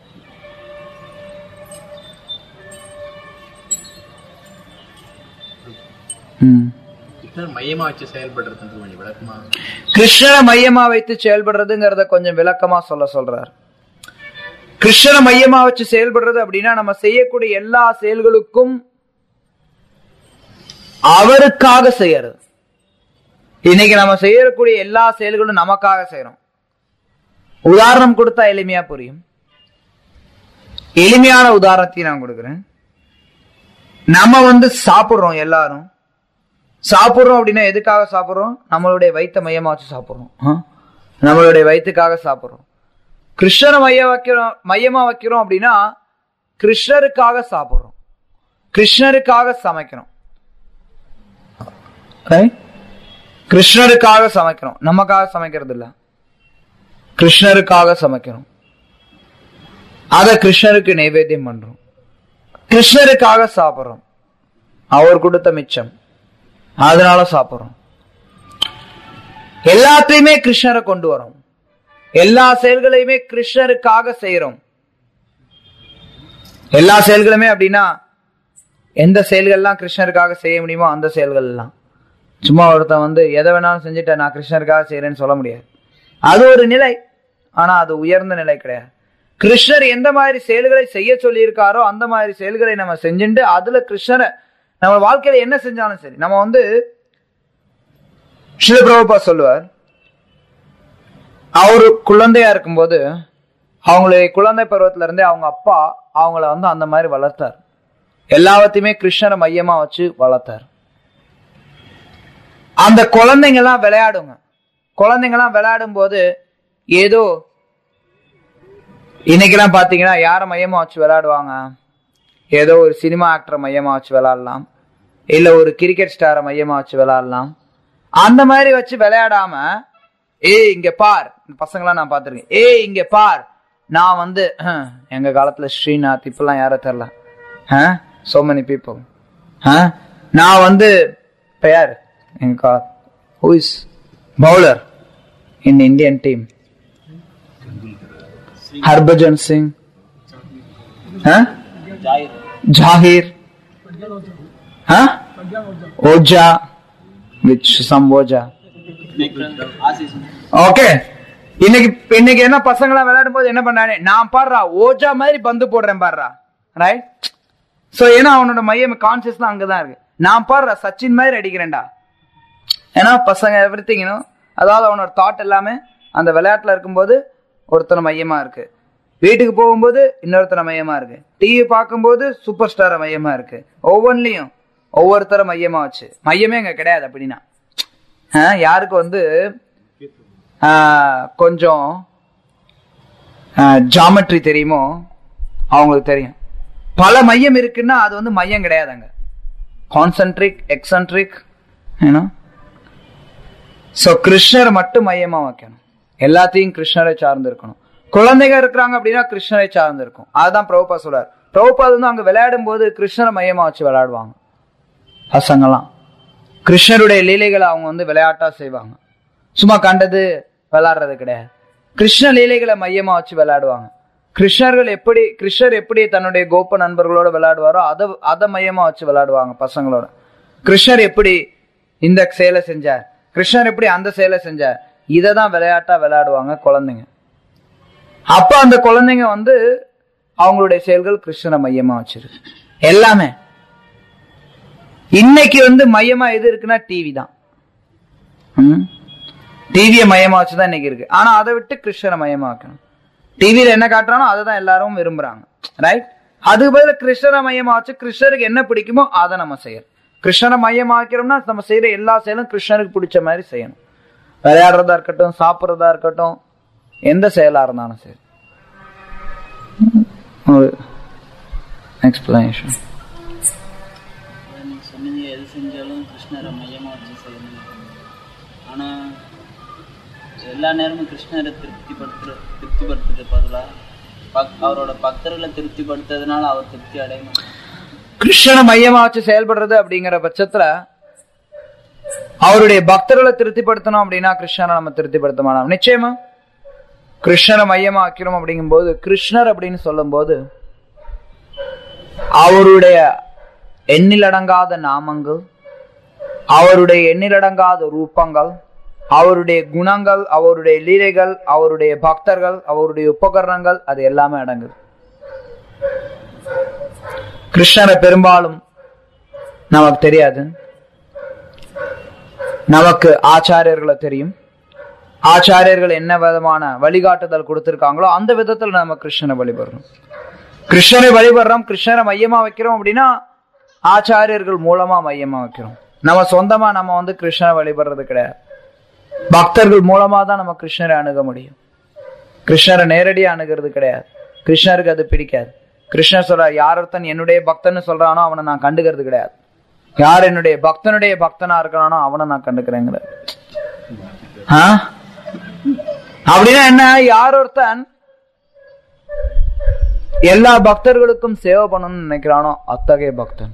மையமா வச்சு செயல்படுறது கொஞ்சம் விளக்கமா, கிருஷ்ணரை மையமா வைத்து செயல்படுறதுங்கிறத கொஞ்சம் விளக்கமா சொல்ல சொல்றார். கிருஷ்ணரை மையமா வச்சு செயல்படுறது அப்படின்னா நம்ம செய்யக்கூடிய எல்லா செயல்களுக்கும் அவருக்காக செய்யறது. இன்னைக்கு நம்ம செய்யக்கூடிய எல்லா செயல்களும் நமக்காக செய்யறோம். உதாரணம் கொடுத்தா எளிமையா புரியும். எளிமையான உதாரணத்தையும் நான் கொடுக்கிறேன். நம்ம வந்து சாப்பிடுறோம், எல்லாரும் சாப்பிடுறோம் அப்படின்னா எதுக்காக சாப்பிடுறோம்? நம்மளுடைய வயிற்றை மையமா வச்சு சாப்பிடுறோம். நம்மளுடைய வயிற்றுக்காக சாப்பிடுறோம். கிருஷ்ணரை மைய வைக்கிறோம் மையமா வைக்கிறோம் அப்படின்னா கிருஷ்ணருக்காக சாப்பிடுறோம், கிருஷ்ணருக்காக சமைக்கிறோம். கிருஷ்ணருக்காக சமைக்கிறோம், நமக்காக சமைக்கிறது இல்ல, கிருஷ்ணருக்காக சமைக்கிறோம். அத கிருஷ்ணருக்கு நைவேத்தியம் பண்றோம். கிருஷ்ணருக்காக சாப்பிடுறோம், அவர் கொடுத்த மிச்சம், அதனால சாப்பிடுறோம். எல்லாத்தையுமே கிருஷ்ணரை கொண்டு வரோம். எல்லா செயல்களையுமே கிருஷ்ணருக்காக செய்யறோம். எல்லா செயல்களுமே அப்படின்னா எந்த செயல்கள்லாம் கிருஷ்ணருக்காக செய்ய முடியுமோ அந்த செயல்கள் எல்லாம். சும்மா ஒருத்தன் வந்து எதை வேணாலும் செஞ்சுட்ட நான் கிருஷ்ணருக்காக செய்யறேன்னு சொல்ல முடியாது. அது ஒரு நிலை, ஆனா அது உயர்ந்த நிலை கிடையாது. கிருஷ்ணர் எந்த மாதிரி செயல்களை செய்ய சொல்லி இருக்காரோ அந்த மாதிரி செயல்களை நம்ம செஞ்சுட்டு அதுல கிருஷ்ணரை நம்ம வாழ்க்கையில என்ன செஞ்சாலும் சரி. நம்ம வந்து ஸ்ரீல பிரபுபா சொல்லுவார், அவரு குழந்தையா இருக்கும்போது அவங்களுடைய குழந்தை பருவத்துல இருந்தே அவங்க அப்பா அவங்கள வந்து அந்த மாதிரி வளர்த்தார். எல்லாத்தையுமே கிருஷ்ணரை மையமா வச்சு வளர்த்தார். அந்த குழந்தைங்க எல்லாம் விளையாடுங்க. குழந்தைங்க எல்லாம் விளையாடும் போது ஏதோ இன்னைக்கெல்லாம் பாத்தீங்கன்னா யார மையமா வச்சு விளையாடுவாங்க? ஏதோ ஒரு சினிமா ஆக்டரை மையமா வச்சு விளையாடலாம், இல்ல ஒரு கிரிக்கெட் ஸ்டாரை மையமா வச்சு விளையாடலாம். அந்த மாதிரி வச்சு விளையாடாம, ஏய் இங்க பார், பசங்களாம் நான் பாத்திருக்கேன், ஏய் இங்க பார், நான் வந்து எங்க காலத்துல ஸ்ரீநாத், இப்பெல்லாம் யார தெரியல, so many people, நான் வந்து யார் எங்க who is bowler in Indian team? Harbhajan Singh, huh? Jahir, huh? Oja, which some Oja. Okay. இன்னைக்கு இன்னைக்கு என்ன பசங்களா விளையாடும் போது என்ன பண்ணானே, நான் பாடுறா ஓஜா மாதிரி பந்து போடுறேன் பாடுறா, ரைட்? சோ ஏன்னா அவனோட மையம் கான்சியஸ்லாம் அங்கதான் இருக்கு. நான் பாடுறா சச்சின் மாதிரி அடிக்கிறேன்டா, ஏன்னா பசங்க எவ்ரிதிங், அதாவது அவனோட தாட் எல்லாமே அந்த விளையாட்டுல இருக்கும்போது ஒருத்தன மையமா இருக்கு, வீட்டுக்கு போகும்போது இன்னொருத்தர மையமா இருக்கு, டிவி பார்க்கும்போது சூப்பர் ஸ்டார மையமா இருக்கு, ஒவ்வொன்றிலையும் ஒவ்வொருத்தர மையமா வச்சு. மையமே அங்க கிடையாது. அப்படின்னா யாருக்கு வந்து கொஞ்சம் ஜாமெட்ரி தெரியுமோ அவங்களுக்கு தெரியும், பல மையம் இருக்குன்னா அது வந்து மையம் கிடையாதுங்க. கான்சென்ட்ரிக், எக்ஸென்ட்ரிக், சோ கிருஷ்ணரை மட்டும் மையமா வைக்கணும், எல்லாத்தையும் கிருஷ்ணரை சார்ந்து இருக்கணும். குழந்தைங்க இருக்கிறாங்க அப்படின்னா கிருஷ்ணரை சார்ந்து இருக்கும். அதுதான் பிரபுபா சொல்றாரு. பிரபுபாத் வந்து அங்க விளையாடும் போது கிருஷ்ணரை மையமா வச்சு விளையாடுவாங்க. பசங்கெல்லாம் கிருஷ்ணருடைய லீலைகளை அவங்க வந்து விளையாட்டா செய்வாங்க, சும்மா கண்டது விளையாடுறது கிடையாது. கிருஷ்ண லீலைகளை மையமா வச்சு விளையாடுவாங்க. கிருஷ்ணர்கள் எப்படி கிருஷ்ணர் எப்படி தன்னுடைய கோப நண்பர்களோட விளையாடுவாரோ அதை அதை மையமா வச்சு விளையாடுவாங்க பசங்களோட. கிருஷ்ணர் எப்படி இந்த செயலை செஞ்சார், கிருஷ்ணர் எப்படி அந்த செயலை செஞ்சார், இததான் விளையாட்டா விளையாடுவாங்க குழந்தைங்க. அப்ப அந்த குழந்தைங்க வந்து அவங்களுடைய செயல்கள் கிருஷ்ணரை மையமா வச்சிருக்கு எல்லாமே. இன்னைக்கு வந்து மையமா எது இருக்குன்னா டிவி தான். டிவியை மையமா வச்சுதான் இன்னைக்கு இருக்கு. ஆனா அதை விட்டு கிருஷ்ணரை மையமா வைக்கணும். டிவியில என்ன காட்டுறானோ அதை தான் எல்லாரும் விரும்புறாங்க, ரைட்? அதுக்கு பதில கிருஷ்ணரை மையமா வச்சு கிருஷ்ணருக்கு என்ன பிடிக்குமோ அதை நம்ம செய்யணும். கிருஷ்ணரை மையமா வைக்கிறோம்னா நம்ம செய்யற எல்லா செயலும் கிருஷ்ணருக்கு பிடிச்ச மாதிரி செய்யணும். விளையாடுறதா இருக்கட்டும், சாப்பிட்றதா இருக்கட்டும், எந்த செயலா இருந்தாலும் சரி. ஒரு எக்ஸ்பிளனேஷன் சொன்னீங்க, எது செஞ்சாலும் கிருஷ்ணரை மையமா வச்சு செய்யணும். ஆனா எல்லா நேரமும் கிருஷ்ணரை திருப்திப்படுத்துற திருப்திப்படுத்துறது பதிலாக அவரோட பக்தர்களை திருப்திப்படுத்துறதுனால அவர் திருப்தி அடையணும். கிருஷ்ணனை மையமா வச்சு செயல்படுறது அப்படிங்கிற பட்சத்துல அவருடைய பக்தர்களை திருப்திப்படுத்தணும் அப்படின்னா கிருஷ்ணரை நம்ம திருப்திப்படுத்த மாட்டோம். நிச்சயமா கிருஷ்ணரை மையமா வைக்கிறோம் அப்படிங்கும் போது, கிருஷ்ணர் அப்படின்னு சொல்லும் போது அவருடைய எண்ணிலடங்காத நாமங்கள், அவருடைய எண்ணிலடங்காத ரூபங்கள், அவருடைய குணங்கள், அவருடைய லீலைகள், அவருடைய பக்தர்கள், அவருடைய உபகரணங்கள், அது எல்லாமே அடங்குது. கிருஷ்ணரை பெரும்பாலும் நமக்கு தெரியாது, நமக்கு ஆச்சாரியர்களை தெரியும். ஆச்சாரியர்கள் என்ன விதமான வழிகாட்டுதல் கொடுத்திருக்காங்களோ அந்த விதத்துல நம்ம கிருஷ்ணரை வழிபடுறோம். கிருஷ்ணரை வழிபடுறோம், கிருஷ்ணரை மையமா வைக்கிறோம் அப்படின்னா ஆச்சாரியர்கள் மூலமா மையமா வைக்கிறோம். நம்ம சொந்தமா நம்ம வந்து கிருஷ்ணரை வழிபடுறது கிடையாது. பக்தர்கள் மூலமா தான் நம்ம கிருஷ்ணரை அணுக முடியும். கிருஷ்ணரை நேரடியா அணுகிறது கிடையாது. கிருஷ்ணருக்கு அது பிடிக்காது. கிருஷ்ணர் சொல்றார், யார் ஒருத்தன் என்னுடைய பக்தன்னு சொல்றானோ அவனை நான் கண்டுக்கிறது கிடையாது. யார் என்னுடைய பக்தனுடைய பக்தனா இருக்கிறானோ அவனை நான் கண்டுக்கிறேங்கிற. அப்படின்னா என்ன, யார் ஒருத்தன் எல்லா பக்தர்களுக்கும் சேவை பண்ணணும்னு நினைக்கிறானோ அத்தகைய பக்தன்.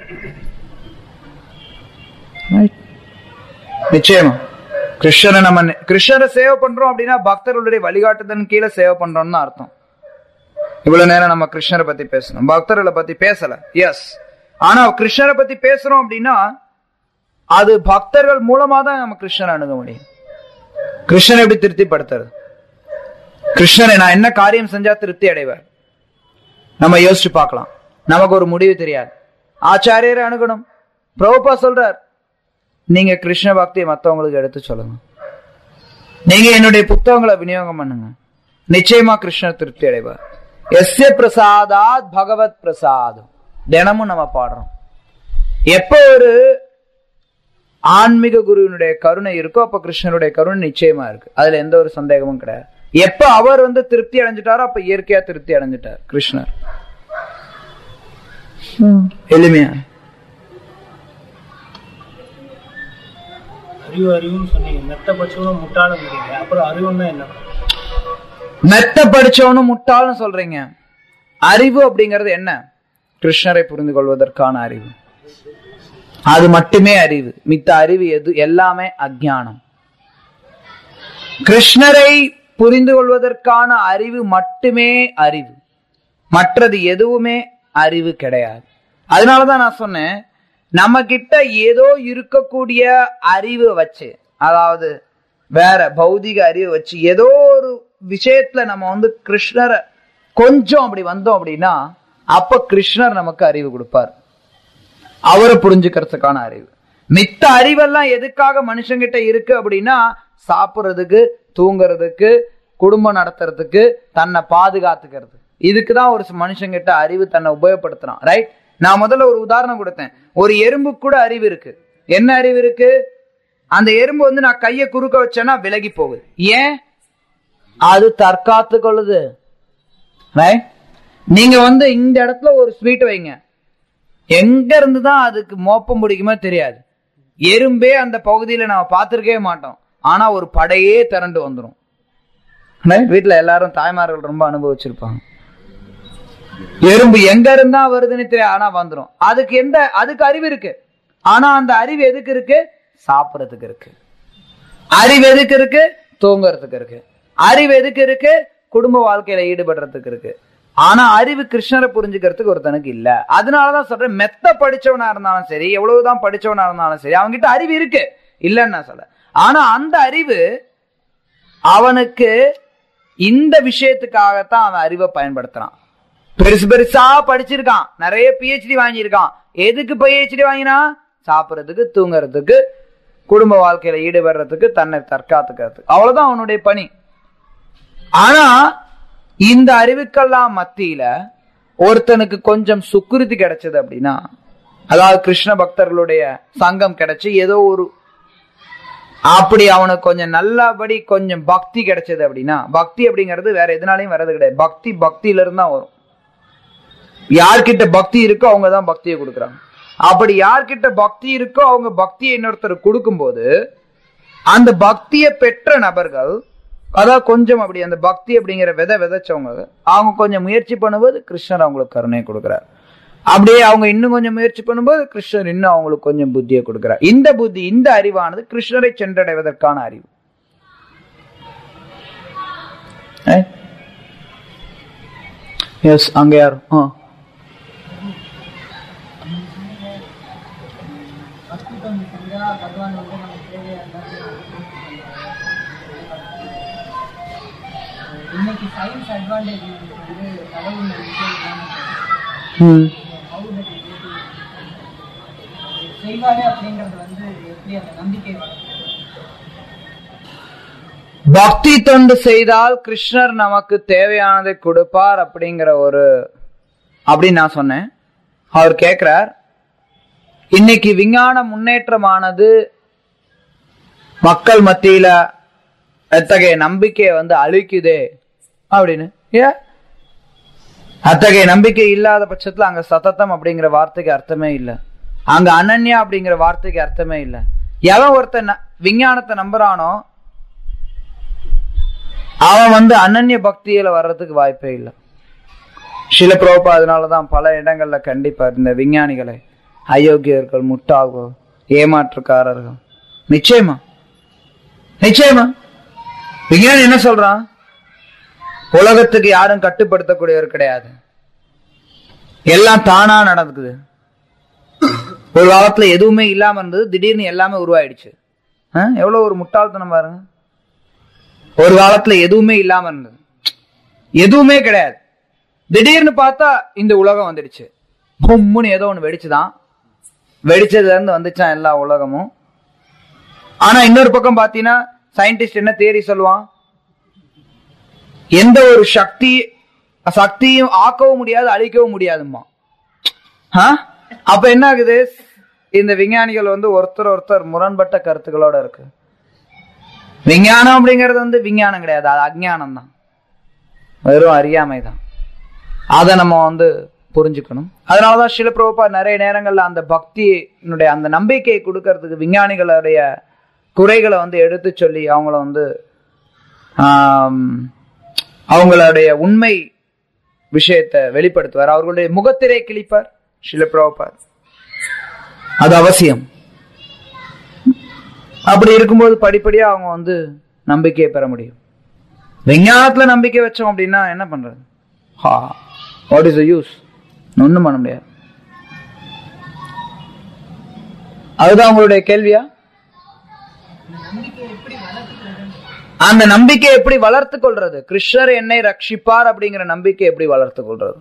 நிச்சயமா கிருஷ்ணரை நம்ம கிருஷ்ணரை சேவை பண்றோம் அப்படின்னா பக்தர்களுடைய வழிகாட்டுதன் கீழே சேவை பண்றோம்னு அர்த்தம். இவ்வளவு நேரம் நம்ம கிருஷ்ணரை பத்தி பேசணும், பக்தர்களை பத்தி பேசல, எஸ். ஆனா கிருஷ்ணரை பத்தி பேசுறோம் அப்படின்னா அது பக்தர்கள் மூலமா தான் நம்ம கிருஷ்ணரை அணுக முடியும். கிருஷ்ணரை எப்படி திருப்திப்படுத்துறது? கிருஷ்ணரை நான் என்ன காரியம் செஞ்சா திருப்தி அடைவார்? நம்ம யோசிச்சு பார்க்கலாம். நமக்கு ஒரு முடிவு தெரியாது. ஆச்சாரியரை அணுகணும். பிரபுபா சொல்றார், நீங்க கிருஷ்ண பக்தியை மற்றவங்களுக்கு எடுத்து சொல்லுங்க, நீங்க என்னுடைய புத்தகங்களை விநியோகம் பண்ணுங்க, நிச்சயமா கிருஷ்ணர் திருப்தி அடைவார். எஸ்ய பிரசாதாத் பகவத் பிரசாதம் தினமும் நம்ம பாடுறோம். எப்ப ஒரு ஆன்மீக குருவினுடைய கருணை இருக்கோ அப்ப கிருஷ்ணருடைய கருணை நிச்சயமா இருக்கு. அதுல எந்த ஒரு சந்தேகமும் கிடையாது. எப்ப அவர் வந்து திருப்தி அடைஞ்சிட்டாரோ அப்ப இயற்கையா திருப்தி அடைஞ்சிட்டார் கிருஷ்ணர். எளிமையா அறிவு அறிவுன்னு சொன்னீங்க, மெத்த படிச்சவனும் முட்டாளும் அப்புறம் அறிவுன்னா என்ன? மெத்த படிச்சவனும் முட்டாள்னு சொல்றீங்க. அறிவு அப்படிங்கிறது என்ன? கிருஷ்ணரை புரிந்து கொள்வதற்கான அறிவு. அது மட்டுமே அறிவு. மித்த அறிவு எது எல்லாமே அஞ்ஞானம். கிருஷ்ணரை புரிந்து கொள்வதற்கான அறிவு மட்டுமே அறிவு, மற்றது எதுவுமே அறிவு கிடையாது. அதனாலதான் நான் சொன்னேன், நம்ம கிட்ட ஏதோ இருக்கக்கூடிய அறிவு வச்சு, அதாவது வேற பௌதிக அறிவு வச்சு ஏதோ ஒரு விஷயத்துல நம்ம வந்து கிருஷ்ணரை கொஞ்சம் அப்படி வந்தோம் அப்படின்னா அப்ப கிருஷ்ணர் நமக்கு அறிவு கொடுப்பார், அவரை புரிஞ்சுக்கிறதுக்கான அறிவு. மித்த அறிவெல்லாம் எதுக்காக மனுஷங்கிட்ட இருக்கு அப்படின்னா சாப்பிடுறதுக்கு, தூங்குறதுக்கு, குடும்பம் நடத்துறதுக்கு, தன்னை பாதுகாத்துக்கிறது. இதுக்குதான் ஒரு மனுஷங்கிட்ட அறிவு தன்னை உபயோகப்படுத்துறான். ரைட்? நான் முதல்ல ஒரு உதாரணம் கொடுத்தேன். ஒரு எறும்பு கூட அறிவு இருக்கு. என்ன அறிவு இருக்கு? அந்த எறும்பு வந்து நான் கையை குறுக்க வச்சேன்னா விலகி போகுது. ஏன்? அது தற்காத்து கொள்ளுது. ரைட்? நீங்க வந்து இந்த இடத்துல ஒரு ஸ்வீட் வைங்க, எங்க இருந்துதான் அதுக்கு மோப்பம் பிடிக்குமே தெரியாது. எறும்பே அந்த பகுதியில நாம பார்த்திருக்கவே மாட்டோம், ஆனா ஒரு படையே திரண்டு வந்துடும். வீட்டுல எல்லாரும் தாய்மார்கள் ரொம்ப அனுபவிச்சிருப்பாங்க. எறும்பு எங்க இருந்தா வருதுன்னு தெரியாது, ஆனா வந்துடும். அதுக்கு எந்த அதுக்கு அறிவு இருக்கு, ஆனா அந்த அறிவு எதுக்கு இருக்கு? சாப்பிடறதுக்கு இருக்கு. அறிவு எதுக்கு இருக்கு? தூங்குறதுக்கு இருக்கு. அறிவு எதுக்கு இருக்கு? குடும்ப வாழ்க்கையில ஈடுபடுறதுக்கு இருக்கு. ஆனா அறிவு கிருஷ்ணரை புரிஞ்சுக்கிறதுக்கு ஒருத்தனுக்கு இல்ல. அதனாலதான் சொல்றேன், மெத்த படிச்சவனா இருந்தாலும் சரி, எவ்வளவுதான் படிச்சவனா இருந்தாலும் சரி, அவன்கிட்ட அறிவு இருக்கு, இல்லன்னு நான் சொல்ல. ஆனா அந்த அறிவு அவனுக்கு இந்த விஷயத்துக்காகத்தான் அவன் அறிவை பயன்படுத்துறான். பெருசு பெருசா படிச்சிருக்கான், நிறைய பிஹெச்டி வாங்கியிருக்கான். எதுக்கு பிஹெச்டி வாங்கினா? சாப்பிடறதுக்கு, தூங்குறதுக்கு, குடும்ப வாழ்க்கையில ஈடுபடுறதுக்கு, தன்னை தற்காத்துக்கிறதுக்கு. அவ்வளவுதான் அவனுடைய பணி. ஆனா இந்த அறிவுக்கெல்லாம் மத்தியில ஒருத்தனுக்கு கொஞ்சம் சுக்கிருதி கிடைச்சது அப்படின்னா, அதாவது கிருஷ்ண பக்தர்களுடைய சங்கம் கிடைச்சு ஏதோ ஒரு அப்படி அவனுக்கு கொஞ்சம் நல்லபடி கொஞ்சம் பக்தி கிடைச்சது அப்படின்னா, பக்தி அப்படிங்கிறது வேற எதுனாலையும் வர்றது கிடையாது. பக்தி பக்தியில இருந்தா வரும். யார்கிட்ட பக்தி இருக்கோ அவங்கதான் பக்தியை கொடுக்குறாங்க. அப்படி யார்கிட்ட பக்தி இருக்கோ அவங்க பக்தியை இன்னொருத்தர் கொடுக்கும் போது அந்த பக்தியை பெற்ற நபர்கள், அதாவது கொஞ்சம் அப்படி அந்த பக்தி அப்படிங்கிற விதை விதைச்சவங்க, அவங்க கொஞ்சம் முயற்சி பண்ணும்போது கிருஷ்ணர் அவங்களுக்கு கருணையை கொடுக்கிறார். அப்படியே அவங்க இன்னும் கொஞ்சம் முயற்சி பண்ணும்போது கிருஷ்ணர் இன்னும் அவங்களுக்கு கொஞ்சம் புத்தியை கொடுக்கிறார். இந்த புத்தி, இந்த அறிவானது கிருஷ்ணரை சென்றடைவதற்கான அறிவு. எஸ், அங்க யாரும் இன்னைக்கு சயின்ஸ் அட்வான்டேஜ் வந்து கடவுள் செய்வாரு அப்படின்றது வந்து எப்படி அந்த நம்பிக்கை வரும்? பக்தி தொண்டு செய்தால் கிருஷ்ணர் நமக்கு தேவையானதை கொடுப்பார் அப்படிங்கிற ஒரு அப்படின்னு நான் சொன்னேன். அவர் கேட்கிறார், இன்னைக்கு விஞ்ஞான முன்னேற்றமானது மக்கள் மத்தியில எத்தகைய நம்பிக்கையை வந்து அழிக்குதே அப்படின்னு. ஏன்? அத்தகைய நம்பிக்கை இல்லாத பட்சத்துல அங்க சததம் அப்படிங்கிற வார்த்தைக்கு அர்த்தமே இல்லை, அங்க அனன்யா அப்படிங்கிற வார்த்தைக்கு அர்த்தமே இல்லை. எவன் ஒருத்தன் விஞ்ஞானத்தை நம்புறானோ அவன் வந்து அனன்ய பக்தியில வர்றதுக்கு வாய்ப்பே இல்லை. சில பிரபா அதனாலதான் பல இடங்கள்ல கண்டிப்பா இந்த விஞ்ஞானிகளை அயோக்கியர்கள், முட்டாள்கள், ஏமாற்றுக்காரர்கள், நிச்சயமா நிச்சயமா விஞ்ஞானி என்ன சொல்றான்? உலகத்துக்கு யாரும் கட்டுப்படுத்தக்கூடியவர் கிடையாது, எல்லாம் தானா நடக்குது. ஒரு காலத்துல எதுவுமே இல்லாம இருந்தது, திடீர்னு எல்லாமே உருவாயிடுச்சு. எவ்வளவு ஒரு முட்டாள்தனம் பாருங்க. ஒரு காலத்துல எதுவுமே இல்லாம இருந்தது, எதுவுமே கிடையாது, திடீர்னு பார்த்தா இந்த உலகம் வந்துடுச்சு. பொம்முன்னு ஏதோ ஒண்ணு வெடிச்சுதான், வெடிச்சதுல இருந்து வந்துச்சான் எல்லா உலகமும். ஆனா இன்னொரு பக்கம் பாத்தீங்கன்னா சயின்டிஸ்ட் என்ன தியரி சொல்லுவான்? எந்த ஒரு சக்தி சக்தியும் ஆக்கவும் முடியாது, அழிக்கவும் முடியாதுமா. அப்ப என்ன ஆகுது? இந்த விஞ்ஞானிகள் வந்து ஒருத்தர் ஒருத்தர் முரண்பட்ட கருத்துக்களோட இருக்கு. விஞ்ஞானம் அப்படிங்கிறது வந்து விஞ்ஞானம் கிடையாது, அது அஞ்ஞானம் தான், வெறும் அறியாமை தான். அதை நம்ம வந்து புரிஞ்சுக்கணும். அதனாலதான் சில பிரபுபா நிறைய நேரங்கள்ல அந்த பக்தியினுடைய அந்த நம்பிக்கையை கொடுக்கறதுக்கு விஞ்ஞானிகளுடைய குறைகளை வந்து எடுத்து சொல்லி அவங்கள வந்து ஆஹ் அவங்களுடைய உண்மை விஷயத்தை வெளிப்படுத்துவார். அவர்களுடைய முகத்திரை கிழிப்பார் சில பிரபுபார். அது அவசியம். அப்படி இருக்கும்போது படிப்படியா அவங்க வந்து நம்பிக்கையை பெற முடியும். விஞ்ஞானத்துல நம்பிக்கை வச்சோம் அப்படின்னா என்ன பண்றது? What is the use? ஒண்ணும் பண்ண முடியாது. அதுதான் உங்களுடைய கேள்வியா? அந்த நம்பிக்கை எப்படி வளர்த்து கொள்றது? கிருஷ்ணர் என்னை ரட்சிப்பார் அப்படிங்கிற நம்பிக்கை எப்படி வளர்த்து கொள்றது?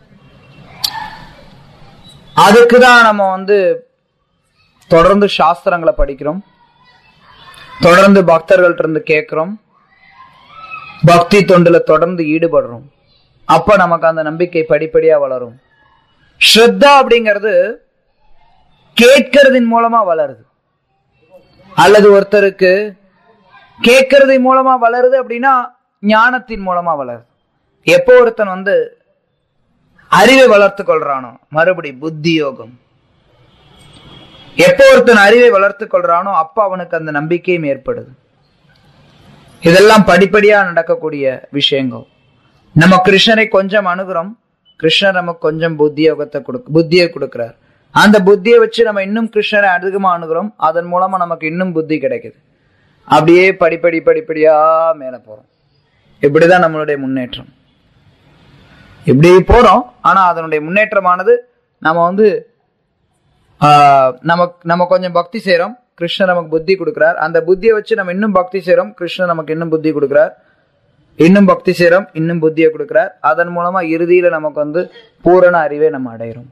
அதுக்குதான் நம்ம வந்து தொடர்ந்து சாஸ்திரங்களை படிக்கிறோம், தொடர்ந்து பக்தர்கள்ட்ட இருந்து கேட்கிறோம், பக்தி தொண்டுல தொடர்ந்து ஈடுபடுறோம். அப்ப நமக்கு அந்த நம்பிக்கை படிப்படியா வளரும். ஸ்ரத்தா அப்படிங்கிறது கேட்கறதின் மூலமா வளருது, அல்லது ஒருத்தருக்கு கேட்கறதின் மூலமா வளருது அப்படின்னா ஞானத்தின் மூலமா வளருது. எப்போ ஒருத்தன் வந்து அறிவை வளர்த்து கொள்றானோ, மறுபடி புத்தி யோகம், எப்போ ஒருத்தன் அறிவை வளர்த்து கொள்றானோ அப்ப அவனுக்கு அந்த நம்பிக்கையும் ஏற்படுது. இதெல்லாம் படிப்படியா நடக்கக்கூடிய விஷயங்கள். நம்ம கிருஷ்ணரை கொஞ்சம் அணுகிறோம், கிருஷ்ணர் நமக்கு கொஞ்சம் புத்தி யோகத்தை கொடுக்க புத்தியை கொடுக்கிறார். அந்த புத்தியை வச்சு நம்ம இன்னும் கிருஷ்ணரை அதிகமா அணுகிறோம், அதன் மூலமா நமக்கு இன்னும் புத்தி கிடைக்குது. அப்படியே படிப்படி படிப்படியா மேல போறோம். இப்படிதான் நம்மளுடைய முன்னேற்றம். இப்படி போறோம். ஆனா அதனுடைய முன்னேற்றமானது நம்ம வந்து ஆஹ் நமக்கு நம்ம கொஞ்சம் பக்தி செய்யறோம், கிருஷ்ணர் நமக்கு புத்தி கொடுக்கிறார். அந்த புத்தியை வச்சு நம்ம இன்னும் பக்தி செய்யறோம், கிருஷ்ணர் நமக்கு இன்னும் புத்தி கொடுக்கிறார். இன்னும் பக்தி செய்யறோம், இன்னும் புத்தியை கொடுக்கிறார். அதன் மூலமா இறுதியில நமக்கு வந்து பூரண அறிவை நம்ம அடையிறோம்.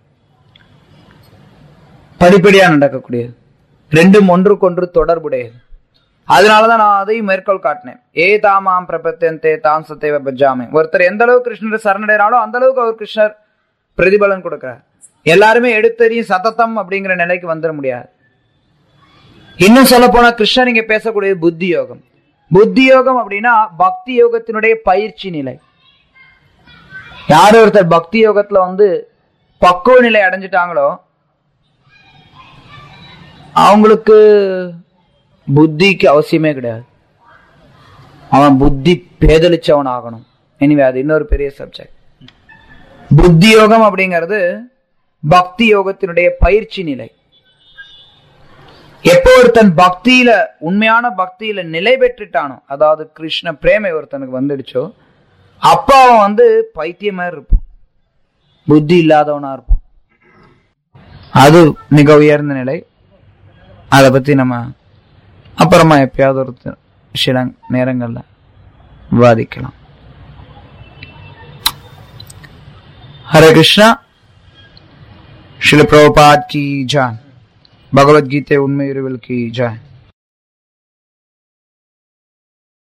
படிப்படியா நடக்கக்கூடியது, ரெண்டும் ஒன்றுக்கொன்று தொடர்புடையது. அதனாலதான் நான் அதையும் மேற்கோள் காட்டினேன். ஏ தாமாம் பிரபத்தே தான் சத்தைவ பஜாமே. ஒருத்தர் எந்த அளவுக்கு கிருஷ்ணர் சரணடைறாலோ அந்த அளவுக்கு அவர் கிருஷ்ணர் பிரதிபலன் கொடுக்கிறார். எல்லாருமே எடுத்தறியும் சதத்தம் அப்படிங்கிற நிலைக்கு வந்துட முடியாது. இன்னும் சொல்ல போனா கிருஷ்ணர் இங்க பேசக்கூடிய புத்தி யோகம். புத்தி யோகம் அப்படின்னா பக்தி யோகத்தினுடைய பயிற்சி நிலை. யாரு ஒருத்தர் பக்தி யோகத்துல வந்து பக்குவ நிலை அடைஞ்சிட்டாங்களோ அவங்களுக்கு புத்திக்கு அவசியமே கிடையாது. அவன் புத்தி பேதலிச்சவன் ஆகணும். எனிவே அது இன்னொரு பெரிய சப்ஜெக்ட். புத்தி யோகம் அப்படிங்கிறது பக்தி யோகத்தினுடைய பயிற்சி நிலை. எப்போ ஒருத்தன் பக்தியில உண்மையான பக்தியில நிலை பெற்றுட்டானோ, அதாவது கிருஷ்ண பிரேமை ஒருத்தனுக்கு வந்துடுச்சோ, அப்ப அவன் வந்து பைத்தியமா இருப்பான், புத்தி இல்லாதவனா இருப்பான். அது மிக உயர்ந்த நிலை. அதை பத்தி நம்ம அப்புறமா எப்பயாவது ஒரு சில நேரங்கள்ல விவாதிக்கலாம். ஹரே கிருஷ்ணா. ஸ்ரீல பிரபுபாத் கி ஜாய். பகவத்கீதை உண்மை இருவில் கி ஜாய்.